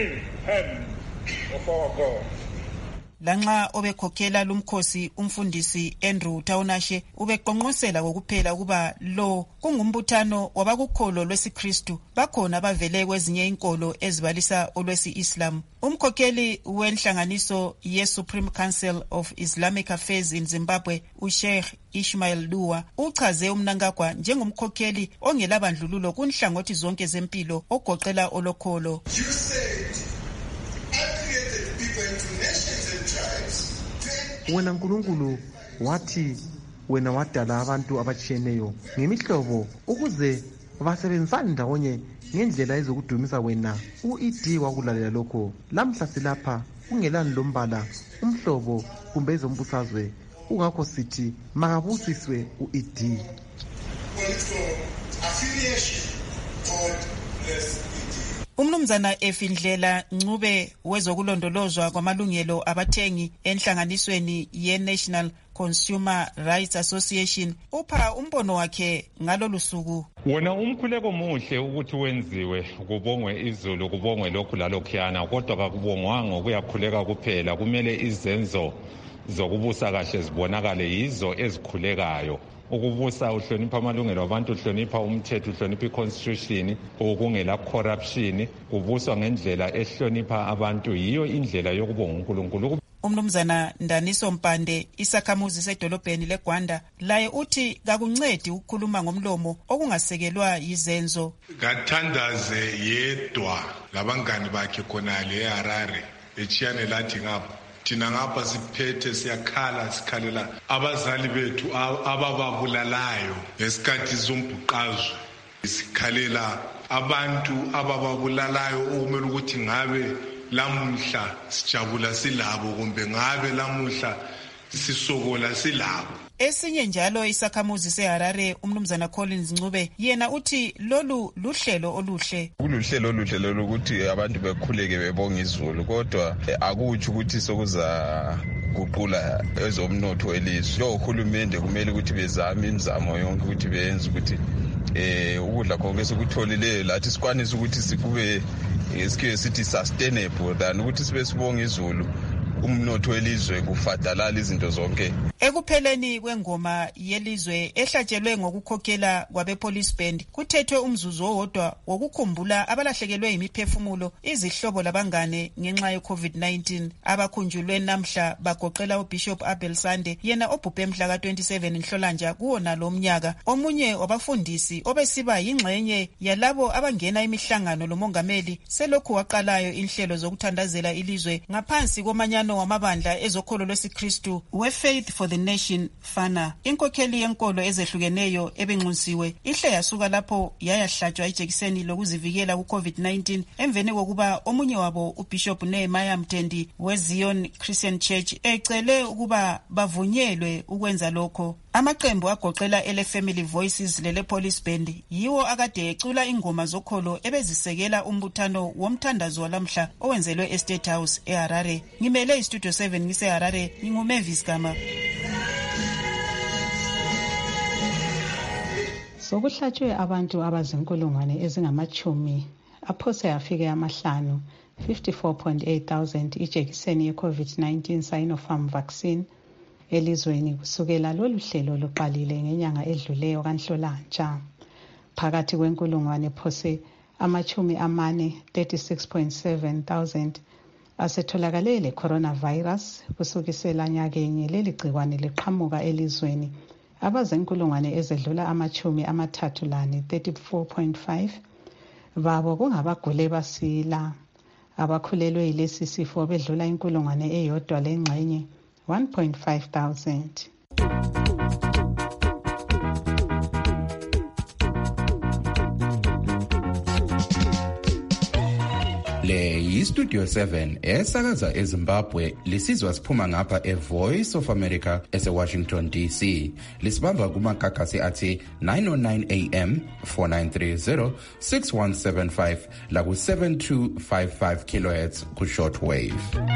Lanxa obekhokhela lumkhosi umfundisi Andrew Taunashe ubeqonqosela kokuphela kuba lo kungumbuthano wabakukholo lwesiKristu bakhona bavele kwezinye inkolo ezibalisa olwesi-Islam. Umkhokheli wenhlanganiso ye-Supreme Council of Islamic Affairs in Zimbabwe uSheikh Ishmael Dua uchaze uMnangagwa njengomkhokheli ongelabandlululo kunhlangothi zonke zempilo ogoqela olokholo. Wena Nkulunkulu wathi wena wadala abantu abatshiyeneyo ngemihlobo ukuze basebenzisane ndawonye ngendlela ezokudumisa wena. U-E D wakulalela lokho. Lamhla silapha kungelani lombala umhlobo kumbe ezombusazwe ungakho sithi makabusiswe u-E D. Umnumzana Efindlela Ncube wezokulondolozwa kwamalungelo abathengi enhlanganisweni ye-National Consumer Rights Association upha umbono wakhe ngalolu suku. Wona umkhuleko muhle ukuthi wenziwe kubongwe izulu kubongwe lokhu lalokhuyana kodwa kakubongwanga ukuyakhuleka kuphela. Kumele izenzo zokubusa kahle zibonakale yizo ezikhulekayo. ukubusa uhlonipha amalungelo abantu, uhlonipha umthetho, uhlonipha i-constitution, ukungela corruption, kubuswa ngendlela ehlonipha abantu. Yiyo indlela yokubonga uNkulunkulu. Umnumzana Ndaniso Mpande, isakhamuzi sedolobheni leGwanda, laye uthi kakuncedi ukukhuluma ngomlomo okungasekelwa yizenzo. Kathandaze yedwa labangani bakhe khonale eHarare echiyane lathi ngapha. Thina ngapha siphethe siyakhala sikhalela abazali bethu abababulalayo ngesikhathi sombhuqazwe. Sikhalela abantu abababulalayo okumele ukuthi ngabe lamuhla sijabula silabo kumbe ngabe lamuhla sisokola silabo. Esinye njalo isakhamuzi seHarare umnumzana Collins Ncube yena uthi lolu luhlelo oluhle. Kuluhlelo oluhle lokuthi abantu bekhuleke bebonga izulu, kodwa akuthi ukuthi sokuza guqula ezomnotho welizwe. Lo uhulumende kumele ukuthi bezame imizamo yonke ukuthi benze ukuthi eh ukudla konke sokutholile lathi sikwanise ukuthi sikube esikhe sithi sustainable than ukuthi sibe sibonga izulu umnotho welizwe kufadalala izinto zonke. Ekupheleni kwengoma yelizwe ehlatshelwe ngokukhokhela kwabe police band kuthethwe umzuzu owodwa wokukhumbula abalahlekelwe imiphefumulo izihlobo labangane ngenxa ye COVID nineteen. Abakhunjulwe namhla bagoqela uBishop Abel Sande yena obhubhe mhla ka twenty-seven Nhlolanja kuwona lo mnyaka, omunye wabafundisi obesiba yingxenye yalabo abangena imihlangano lomongameli selokhu waqalayo inhlelo zokuthandazela ilizwe ngaphansi komanyano wamabandla ezokholo lwesiKristu we-Faith for the Nation Fana. Inkokheli yenkolo ezehlukeneyo ebenxusiwe ihle yasuka lapho yayahlatshwa ijekiseni lokuzivikela ku-COVID nineteen emveni kokuba omunye wabo uBishop Nehemiah Mtendi weZion Christian Church ecele ukuba bavunyelwe ukwenza lokho. Amaqembu agoqela ele Family Voices lele Police Band yiwo akade ecula ingoma zokholo ebezisekela umbuthano womthandazo walamhla owenzelwe eState House eHarare. Ngimele iStudio seven ngiseHarare, nginguMavis Gama. Sokuhlatshwe abantu abazinkulungwane ezingamachumi aphose afike amahlanu fifty-four point eight thousand ijekiseni ye-COVID nineteen Sinopharm vaccine elizweni kusukela lolu hlelo luqalile ngenyanga edluleyo kaNhlolanja. Phakathi kwenkulungwane phose amachumi amane thirty-six point seven thousand asetholakale le coronavirus kusukisela nyakenye leli gciwane liqhamuka elizweni. Abazenkulungwane ezedlula amachumi amathathu lane thirty-four point five babo kungabagule basila. Abakhulelwe yilesi sifo bedlula inkulungwane eyodwa lengxenye one point five thousand. Le yiStudio seven esakaza eZimbabwe lisizwa siphuma ngapha eVoice of America eseWashington D C. Lisibamba kumakakasi athi nine oh nine A M, four nine three zero, six one seven five la ku seven two five five kilohertz ku shortwave.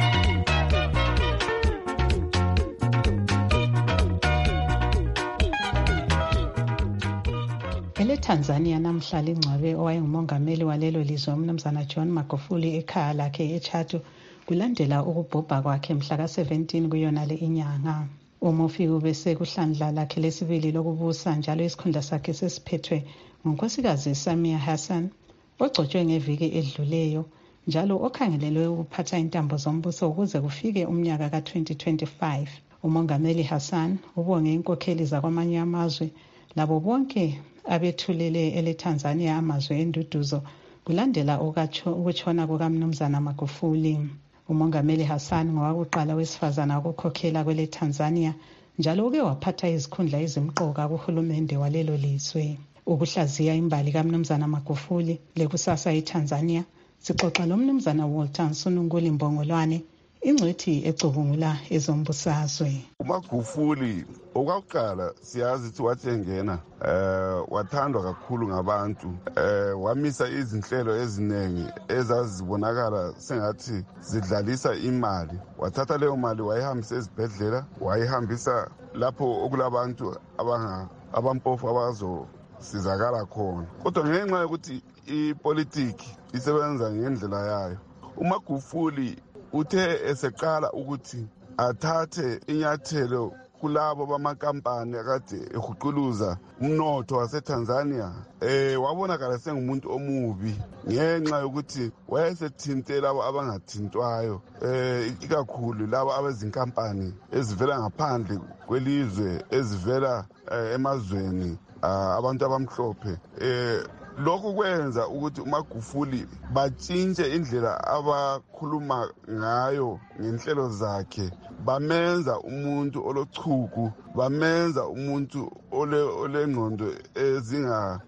ETanzania namhla lingcwabe owayengumongameli walelo lizwe umnumzana John Magufuli ekhaya lakhe eChatu kulandela ukubhubha kwakhe mhla ka seventeen kuyona le inyanga. Umufi ubese kuhlandla lakhe lesibili lokubusa njalo isikhundla sakhe sesiphethwe ngunkosikazi Samia Hassan ogcotshwe ngeviki edluleyo njalo okhangelelwe ukuphatha intambo zombuso ukuze kufike umnyaka ka twenty twenty-five. Umongameli Hassan ubonge inkokheli zakwamanye amazwe labo bonke abethulele eleTanzania amazwe enduduzo kulandela ukutshona kukamnumzana Magufuli. Umongameli Hassan ngowakuqala wesifazana ukukhokhela kweleTanzania njalo uke waphatha izikhundla ezimqoka kuhulumende walelo lizwe. Ukuhlaziya imbali kamnumzana Magufuli lekusasa eTanzania sixoxa lomnumzana Walter Nsununguli Mbongolwane ingcwethi ecubungula ezombusazwe. uMagufuli okwakuqala siyazi ukuthi wathengena eh wathandwa kakhulu ngabantu, eh wamisa izinhlelo eziningi ezazibonakala sengathi zidlalisa imali. Wathatha leyo mali wayihambisa ezibhedlela, wayihambisa lapho okulabantu abanga abampofu abazo sizakala khona. Kodwa ngenxa yokuthi ipolitiki isebenza ngendlela yayo, uMagufuli uthe eseqala ukuthi athathe inyathelo kulabo bamakampani akade ehuquluza umnotho waseTanzania eh wabonakala sengumuntu omubi ngenxa yokuthi wayesethinte labo abangathintwayo eh ikakhulu labo abezinkampani ezivela ngaphandle kwelizwe ezivela emazweni abantu abamhlophe eh lokho kwenza ukuthi uMagufuli batshintshe indlela abakhuluma ngayo ngenhlelo zakhe bamenza umuntu olochuku bamenza umuntu ole olengqondo ezinga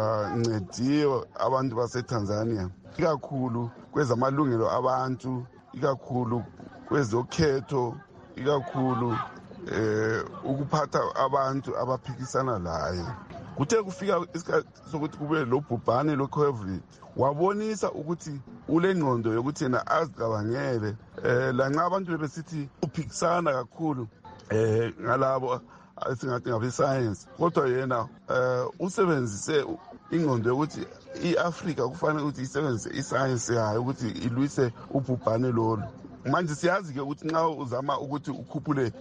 ncediyo abantu baseTanzania ikakhulu kwezamalungelo abantu ikakhulu kwezokhetho ikakhulu eh ukuphatha abantu abaphikisana laye kuthe kufika isikhathi sokuthi kube lo bhubhane lo COVID wabonisa ukuthi ule ngqondo yokuthi yena azicabangele eh lanxa abantu bebesithi uphikisana kakhulu eh ngalabo esingathi ngabe science kodwa yena eh usebenzise ingqondo yokuthi iAfrica kufanele ukuthi isebenzise iscience yayo ukuthi ilwise ubhubhane lolu manje siyazi ke ukuthi nxa uzama ukuthi ukhuphule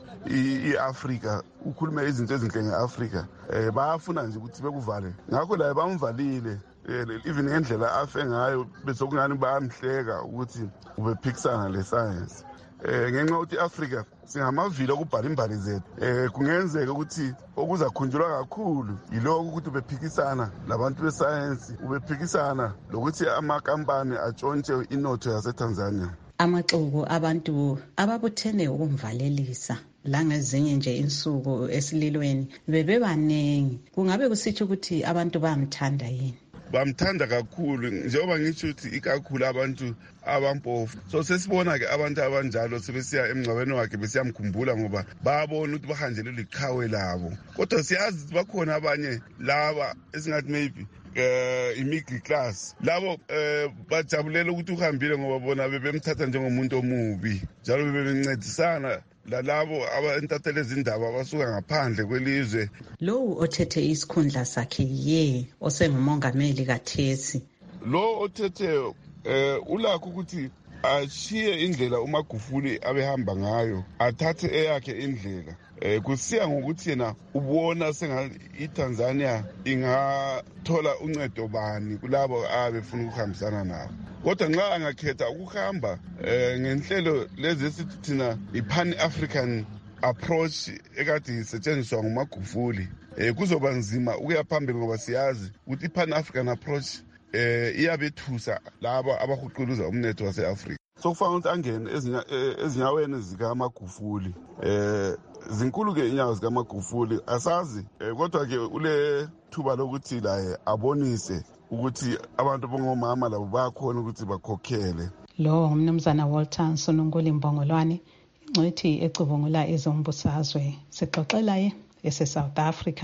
iAfrica ukhulume izinto ezinhle ngeAfrica eh bayafuna nje ukuthi bekuvale ngakho la bamvalile even ngendlela afe ngayo bese kungani bayamhleka ukuthi ubephikisana le science eh ngenxa ukuthi iAfrica singamavila okubhala imbali zethu eh kungenzeka ukuthi okuzakhunjulwa kakhulu yiloko ukuthi ubephikisana labantu bescience ubephikisana lokuthi amakampani atshontshe inotho yaseTanzania. Amaxuku abantu ababuthene ukumvalelisa la ngezinye nje insuku esililweni bebebanengi kungabe kusitsho ukuthi abantu bamthanda yini? Bamthanda kakhulu njengoba ngisho ukuthi ikakhulu abantu abampofu so sesibona ke abantu abanjalo sebesiya emngcwabeni wakhe besiyamkhumbula ngoba babona ukuthi bahanjele liqhawe labo kodwa siyazi ukuthi bakhona abanye laba esingathi maybe eh imiddle class labo eh bajabulela ukuthi uhambile ngoba bona bebemthatha njengomuntu omubi njalo bebencedisana lalabo abentatheleza izindaba abasuka ngaphandle kwelizwe. Lo othethe isikhundla sakhe ye osengumongameli kaThesi lo othethe eh ulakho ukuthi ashiye indlela uMagufuli abehamba ngayo athathe eyakhe indlela eh kusiya ngokuthi yena ubona sengathi iTanzania ingathola uncedo bani kulabo abefuna ukuhambisana nabo kodwa nxa angakhetha ukuhamba eh ngenhlelo lezi esithi thina iPan African approach ekade isetshenziswa nguMagufuli eh kuzoba nzima ukuya phambili ngoba siyazi ukuthi iPan African approach eh iyabethusa laba abahuquluza umnetho waseAfrika sokufanele ukuthi angene ezinyaweni zikaMagufuli eh zinkulu ke inyawo zikaMagufuli asazi kodwa ke ule thuba lokuthi la abonise ukuthi abantu bongomama labo bayakhona ukuthi bakhokhele. Lo umnumzana Walter Nsonongoli Mbongolwane ingcwethi ecubungula ezombusazwe sixoxela ye ese South Africa.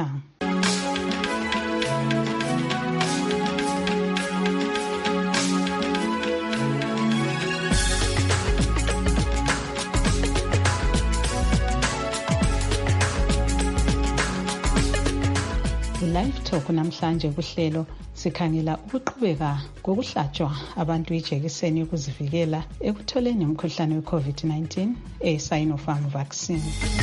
Live Talk namhlanje kuhlelo sikhangela ukuqhubeka kokuhlatshwa abantu ijekiseni yokuzivikela ekutholeni umkhuhlane we-COVID nineteen e-Sinopharm vaccine.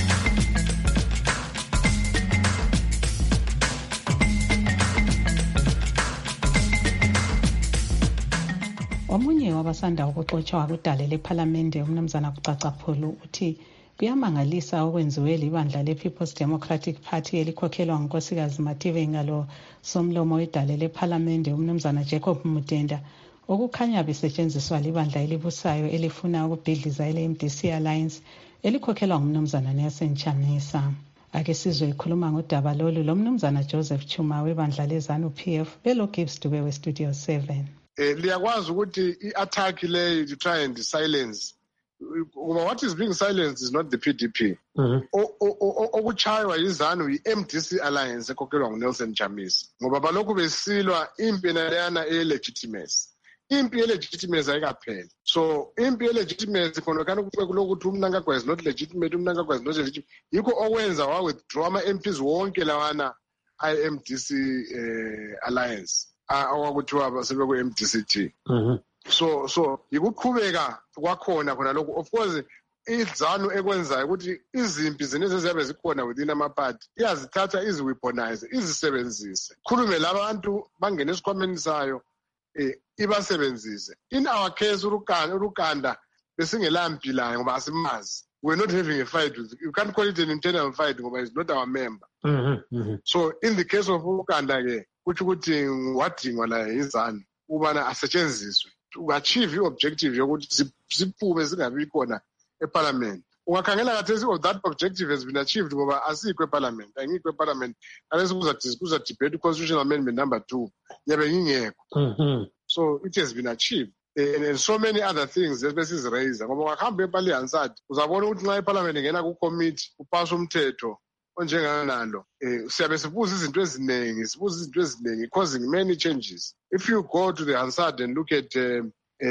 Omunye wabasanda ukuxotsha kudale lephalamende umnumzana Kucacaphulu uthi kuyamangalisa okwenziwe libandla le-People's Democratic Party elikhokhelwa ngunkosikazi Matibe ngalo somlomo wedale lephalamende umnumzana Jacob Mutenda okukhanya besetshenziswa libandla elibusayo elifuna ukubhidliza ele-M D C Alliance elikhokhelwa ngumnumzana Nelson Chamisa. Ake sizwe ikhuluma ngodaba lolu lomnumzana Joseph Chuma webandla leZANU P F belo Gibbs Dube we Studio seven. Eh liyakwazi ukuthi i-attack le to try and silence what is being silenced is not the P D P. Okuchaywa yizanu yi-M D C Alliance ekhokhelwa nguNelson Chamisa ngoba balokhu besilwa impi naleyana e-legitimacy. Impi ye-legitimacy ayikapheli. So impi ye-legitimacy khonokana kulokuthi uMnangagwa is not legitimate, uMnangagwa is not legitimate. Yikho okwenza wa-withdraw ama-M Ps wonke lawana I-M D C Alliance awakuthiwa sebeku-M D C T. So so yikuqhubeka kwakhona khona lokho of course izanu ekwenzayo ukuthi izimpi zenezi eziyabe zikhona within amaphathi iyazithatha izi-weaponize izisebenzise khulume labantu bangene esikhwameni sayo um ibasebenzise. In our case urukanda besingelampi layo ngoba asimazi. We're not having a fight with you. Can't call it an internal fight ngoba he's not our member. Mm-hmm, mm-hmm. So in the case of urukanda ke kuthi ukuthi wadingwa la izanu ubana asetshenziswe to achieve i-objective yokuthi ziphume zingabi khona eparliament. Ungakhangela kathesi of that objective has been achieved ngoba asikho eparliament. Ayingikho eparliament. Alesi kuza debate constitutional amendment number two. Nyabe ngingekho. So it has been achieved. And, and so many other things esibesiziraise ngoba ungahambe epali Hansard uzabona ukuthi nxa eparliament ngena ku-committee upasa umthetho onjenganalo um siyabe sibuza izinto eziningi sibuza izinto eziningi causing many changes. If you go to the Hansard and look at um,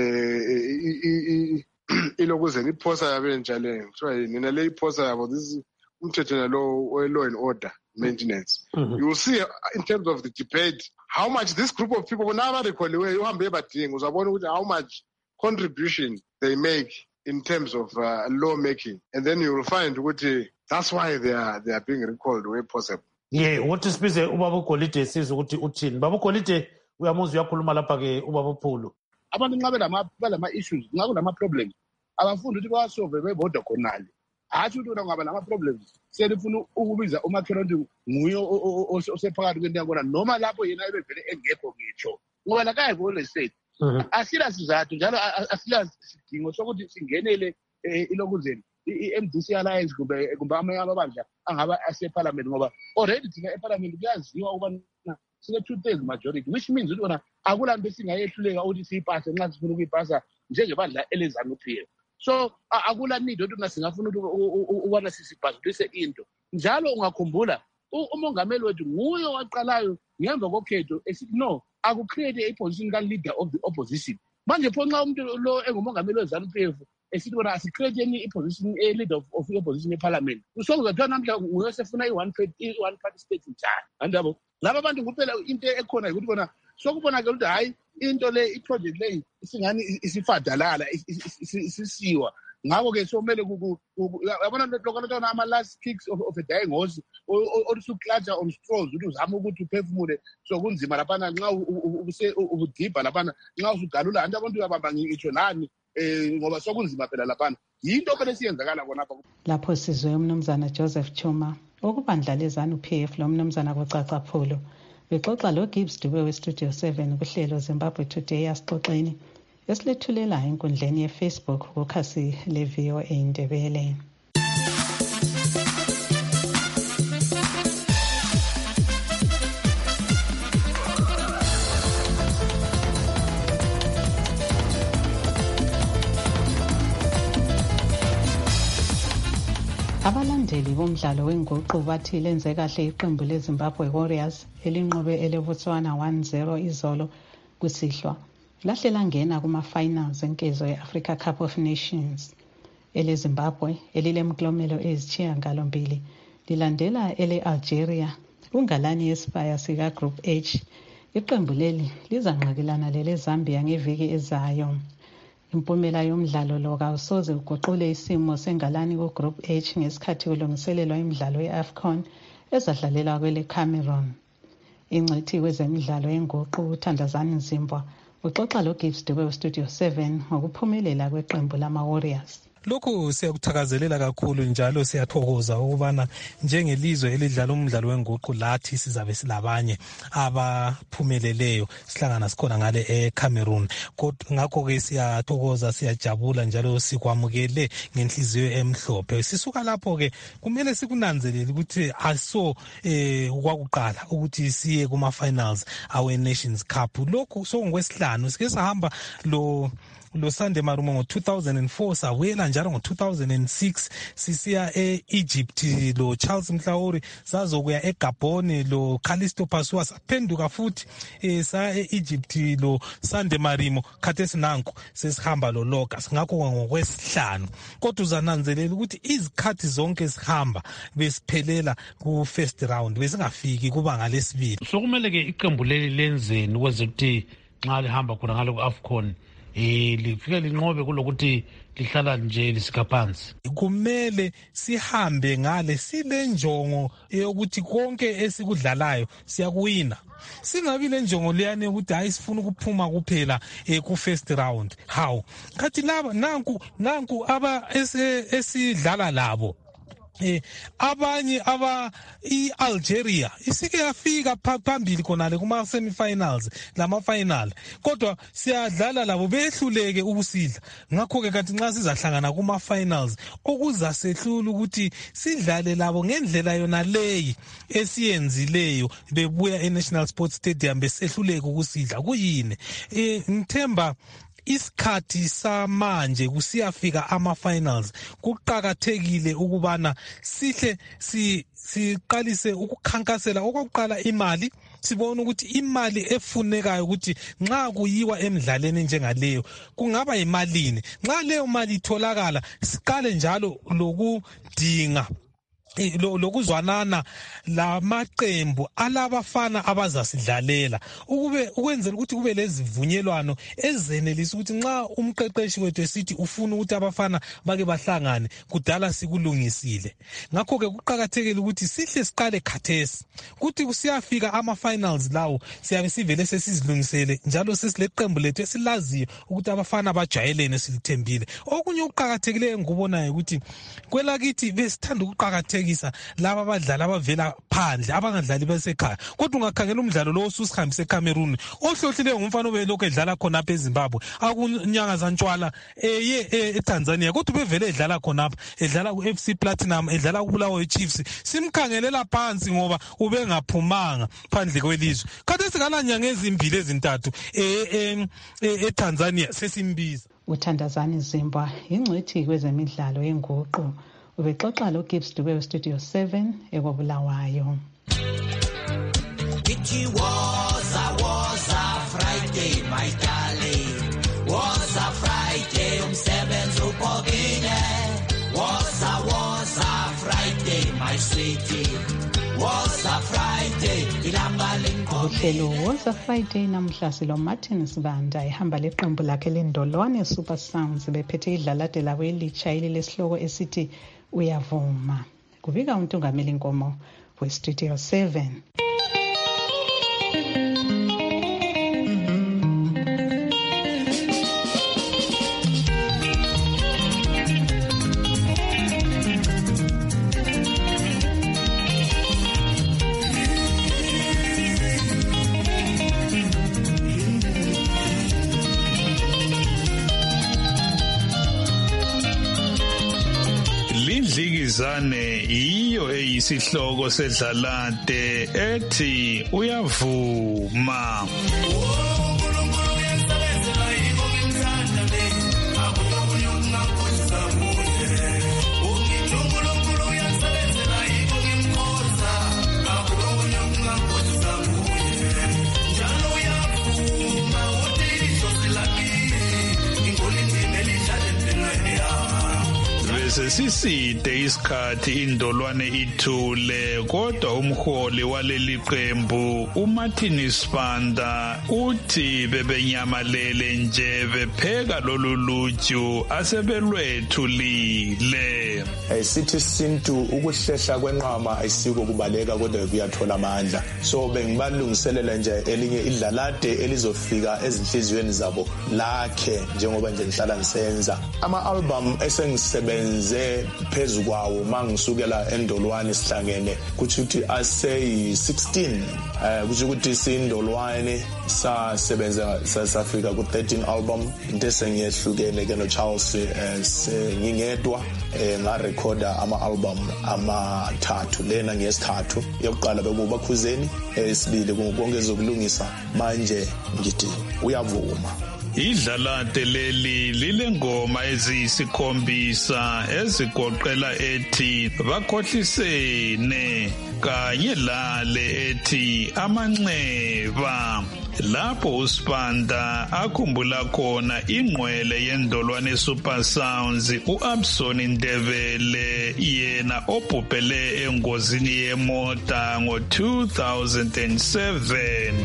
uh, ilokuzeni iphosa yabentsha leyo kuthiwa nina le iphosa yabo this umthetho nalo we-law and order maintenance. Mm-hmm. You will see uh, in terms of the debate how much this group of people now rekholiweyo uhambe badinga uzabona ukuthi how much contribution they make in terms of uh, law making, and then you will find ukuthi that's why they are they are being recalled where possible. Yeah, what is busy ubaba uGolide siza ukuthi uthini. Baba uGolide uyamuzwa uyakhuluma lapha ke ubaba uPhulu. Abantu nxa belama belama issues nxa kunama problems abafundi ukuthi basolve bebodwa khonale. Hathi ukuthi ungaba nama problems selifuna ukubiza umakhelwane nguye osephakathi kwentangona noma lapho yena ebevele engekho ngitsho ngoba la kayi vole state asila sizathu njalo asila sidingo sokuthi singenele ilokuzeni i-M D C Alliance kumbe kumbe amanye amabandla angaba aseparliament ngoba already thina eparliament kuyaziwa ukubana sine two-thirds majority, which means ukuthi wona akulanto esingayehluleka ukuthi siyipase nxa sifuna ukuyipasa njengebandla eleZANU-P F. So akula need ukuthi singafuna ukuthi ubona sisibhazulise into njalo ungakhumbula umongameli wethu nguye waqalayo ngemva kokhetho esithi no akucreate a position ka-leader of the opposition. Manje pho nxa umuntu lo engumongameli weZANU-P F esithi bona asicreate any position a leader of, of the opposition eparliament usokuzathiwa namhla nguye osefuna i-one party state njani andabo laba bantu kuphela into ekhona ukuthi bona sokubonakala ukuthi hayi into le iproject leyi isingani isifadalala isisiwa ngakho ke somele yabona lokho ama-last kicks of, of a dying horse olusuklatsha on straws ukuthi uzama ukuthi uphefumule so kunzima laphana nxa ubudibha laphana nxa usugalula anti abantu uyabamba ngitsho nani um ngoba sokunzima phela laphana yinto phela esiyenzakala khonapha. Lapho sizwe umnumzana Joseph Chuma okubandla leZANU-P F lo mnumzana kucaca pholo bexoxa lo Gibbs Dube westudio seven kuhlelo Zimbabwe Today asixoxeni esilethulelayo enkundleni ye-Facebook kukhasi le-V O A Indebele. Abalandeli bomdlalo wenguqu bathi lenze kahle iqembu leZimbabwe Warriors elinqobe eleBotswana one zero izolo kusihlwa lahle langena kuma-finals enkezo ye-Africa Cup of Nations. EleZimbabwe elilemklomelo ezisishiyagalombili lilandela ele-Algeria kungalani yesibaya sika-Group H. Iqembu leli lizanqakelana lele-Zambia ngeviki ezayo. Impumela yomdlalo lo kawusoze uguqule isimo sengalani ku-Group H ngesikhathi kulungiselelwa imidlalo ye-AFCON ezadlalelwa kwele Cameroon. Ingcithi kwezemidlalo yenguqu uThandazani Nzimbwa uxoxa lo Gibbs Dube Studio seven ngokuphumelela kweqembu lama-Warriors. Lokhu siyakuthakazelela kakhulu njalo siyathokoza ukubana njengelizwe elidlala umdlalo wenguqu lathi sizabe silabanye abaphumeleleyo sihlangana sikhona ngale eCameroon. Ngakho ke siyathokoza siyajabula njalo sikwamukele ngenhliziyo emhlophe. Sisuka lapho ke kumele sikunanzelele ukuthi aso eh kwakuqala ukuthi siye kuma finals awe Nations Cup. Lokhu sokungwesihlanu sike sahamba lo lo Sande Marumo ngo two thousand four sawela njalo ngo two thousand six sisiya e-Egypt lo Charles Mhlawuri sazokuya eGabon lo Callisto Pasua saphenduka futhi eh sa e-Egypt lo Sande Marimo khathesi nanku sesihamba lo Locus ngakho ngokwesihlanu kodwa uzananzelela ukuthi izikhathi zonke sihamba besiphelela ku first round besingafiki kubanga lesibili. Sokumele ke iqembu leli lenzeni ukwenza ukuthi nxa lihamba khona ngalo ku AFCON eh lifike linqobe kulokuthi lihlala nje lisikaphansi. Kumele sihambe ngale silenjongo yokuthi konke esikudlalayo siyakuwina. Singabi lenjongo leyane ukuthi hayi sifuna ukuphuma kuphela eh, ku first round. How? Kathi laba nanku nanku aba esidlala labo. Eh abanye aba iAlgeria isike yafika phambili konale kuma semifinals lama final kodwa siyadlala labo behluleke ukusidla ngakho ke kanti nxa sizahlangana kuma finals okuzasehlula ukuthi sidlale labo ngendlela yona leyi esiyenzileyo bebuya eNational Sports Stadium besehluleke ukusidla kuyini eh ngithemba isikhathi samanje kusiyafika ama-finals kuqakathekile ukubana sihle siqalise ukukhankasela okokuqala imali sibona ukuthi imali efunekayo ukuthi nxa kuyiwa emidlalweni njengaleyo kungaba yimalini nxa leyo mali itholakala siqale njalo lokudinga lokuzwanana lamaqembu alabafana abazasidlalela ukube ukwenzela ukuthi kube lezivunyelwano ezenelisa ukuthi nxa umqeqeshi wethu esithi ufuna ukuthi abafana bake bahlangane kudala sikulungisile ngakho ke kuqhakathekile ukuthi sihle siqale khathesi ukuthi kusiyafika ama finals lawo siyabe sivele sesizilungisele njalo sesileqembu lethu esilaziyo ukuthi abafana bajayelene silithembile okunye ukuqhakathekileyo ngikubonayo ukuthi kwelakithi besithanda ukuqhakathekile laba abadlali abavela phandle abangadlali besekhaya kodwa ungakhangela umdlalo lo osusihambise eCameroon ohlohlileyo ngumfana obelokho edlala khona apha eZimbabwe akunyanga zantshwala eye eTanzania kodwa bevele edlala khona apha edlala ku-F C Platinum edlala kuBulawayo Chiefs simkhangelela phansi ngoba ubengaphumanga phandle kwelizwe kade sikalanyanga ezimbili ezintathu eTanzania sesimbiza. Uthandazani Zimbwa ingcwethi kwezemidlalo yenguqu ubexoxa lo Gibbs Dube Studio seven ekwabulawayo. It was a was a Friday my darling was a Friday umsebenzi ubhokile was a was a Friday my sweetie was a Friday ilamba lenkomo. Uhlelo was a Friday namhla silo Martin Sibanda ehamba leqembu lakhe leNdolwane Super Sounds bephethe idlalade labo elitshayile lesihloko esithi uyavuma. Kubika uNtungameli Nkomo we Studio seven. Zane iyo eyisihloko sedlalade ethi uyavuma. Sesiside isikhathi indolwane ithule kodwa umholi waleli qembu uMartin Sibanda uthi bebenyamalele nje bepheka lolu luju asebelwethulile. Sithi isintu ukuhlehla kwenqama ayisiko kubaleka kodwa kuyathola amandla so bengibalungiselela nje elinye idlalade elizofika ezinhliziyweni zabo lakhe njengoba nje ngihlala ngisenza ama album esengisebenza ze phezu kwawo mangisukela eNdolwane sihlangene kuthi uthi aseyi sixteen eh kuthi ukuthi sindolwane sasebenza sasafika ku thirteen album into sengiyehlukene ke no Charles ngingedwa nga recorder ama album amathathu lena ngiyesithathu yokuqala bekuba Khuzeni esibili kungongeza ukulungisa manje ngithi uyavuma. Idlalade leli lilengoma eziyisikhombisa ezigoqela ethi bakhohlisene kanye lale ethi amanxeba lapho uSibanda akhumbula khona ingqwele yendolwane Super Sounds uAbson Ndebele yena obhubhele engozini yemota ngo two thousand seven.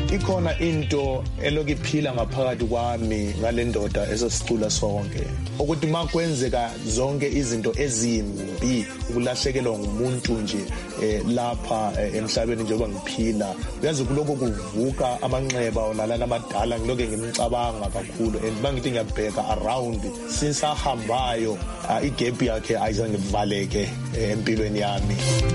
ikhona into eloku iphila ngaphakathi kwami ngale ndoda esesicula sonke ukuthi makwenzeka zonke izinto ezimbi ukulahlekelwa ngumuntu nje eh, lapha eh, emhlabeni njengoba ngiphila uyazi kuloko kuvuka amanxeba olalana amadala ngiloke ngimcabanga kakhulu and bangithi ngiyabheka around since ahambayo uh, igap yakhe ayizange ivaleke eh, empilweni yami.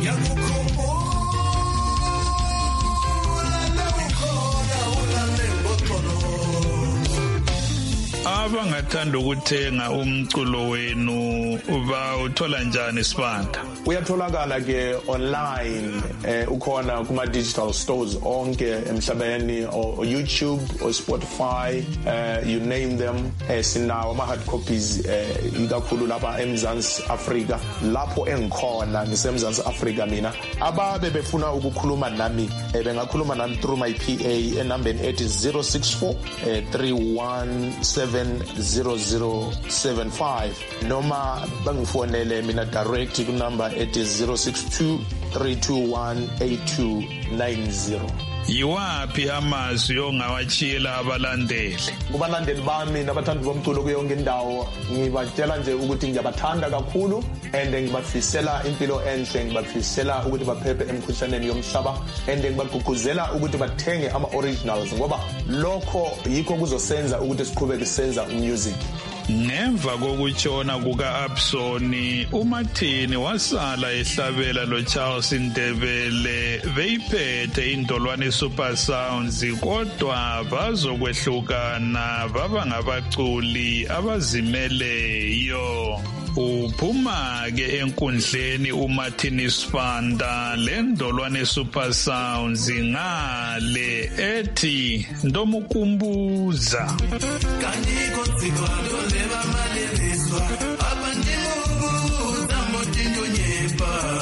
Abangathanda ukuthenga umculo wenu uba uthola njani Sibanda? Uyatholakala ke online eh, ukhona kuma digital stores onke emhlabeni o YouTube o Spotify uh, you name them eh, sinawo ama hard copies eh, ikakhulu lapha eMzansi Africa lapho engikhona ngisemzansi Africa mina ababe befuna ukukhuluma nami eh, bengakhuluma nami through my P A enambeni ethi zero six four three one seven zero zero seven five noma bangifonele mina direct ku number ethi zero six two three two one eight two nine zero. Yiwaphi amazwi ongawachiyela abalandeli? Kubalandeli bami nabathandi bomculo kuyonke indawo ngibatshela nje ukuthi ngiyabathanda kakhulu and ngibafisela impilo enhle ngibafisela ukuthi baphephe emkhuhlaneni yomhlaba and ngibagqugquzela ukuthi bathenge ama originals ngoba lokho yikho kuzosenza ukuthi siqhubeke senza umusic. Ngemva kokutshona kuka-Absoni, uMartin wasala ehlabela lo Charles Ndebele beyiphethe indolwane Super Sounds kodwa bazokwehlukana baba ngabaculi abazimeleyo. Uphuma ke enkundleni uMartin Sibanda lendolwane Super Sounds ngale ethi ndomukumbuza kaniko tsikolo leba malebiswa abandimubu tamotinyo nyepa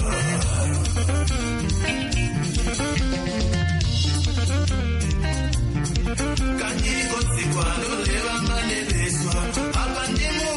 kaniko tsikolo leba malebiswa abandimubu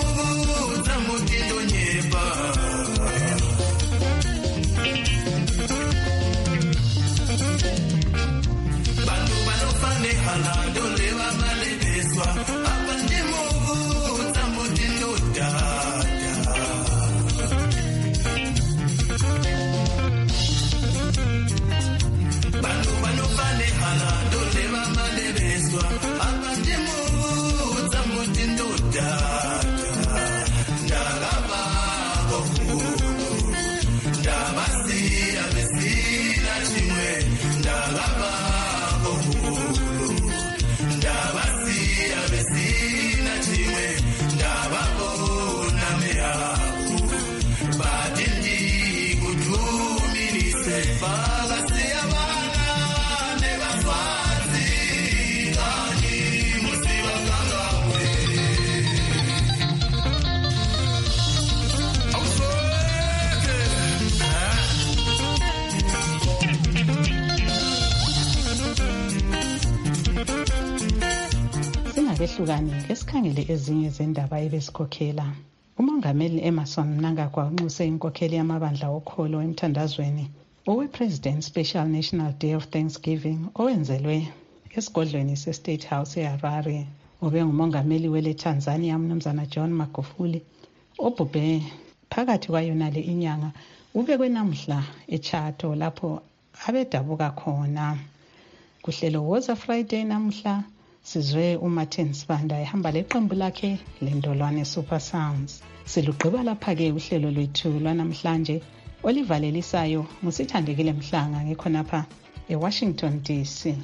Behlukane sikhangele ezinye zendaba ebesikhokhela. Umongameli Emmerson Mnangagwa unxuse inkokheli yamabandla okholo emthandazweni owe-President Special National Day of Thanksgiving owenzelwe esigodlweni se-State House eHarare. Ube ngumongameli wele Tanzania Mnumzana John Magufuli obhubhe phakathi kwayonale inyanga ubekwe namhla eChato lapho abedabuka khona. Kuhlelo Woza Friday namhla sizwe uMartin Sibanda ehamba leqembu lakhe lendolwane Super Sounds. Silugqiba lapha ke uhlelo lwethu lwanamhlanje olivalelisayo ngusithandekile Mhlanga ngikhonapha eWashington D C.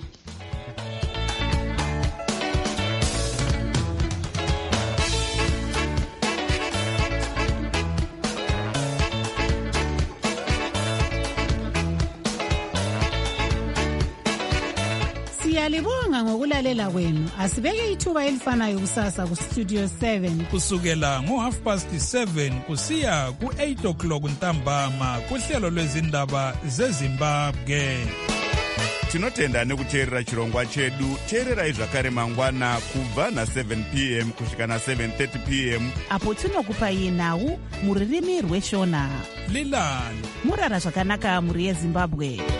Siyalibonga ngokulalela kwenu. Asibeke ithuba elifanayo kusasa ku Studio seven kusukela ngo half past seven kusiya ku eight o'clock ntambama kuhlelo lwezindaba zeZimbabwe. Tinotenda nekuteerera chirongwa chedu. Teererai zvakare mangwana kubva na seven p m kusvika na seven thirty p m apo tinokupai nhau muririmi rweshona. Lilani murara zvakanaka muri yeZimbabwe.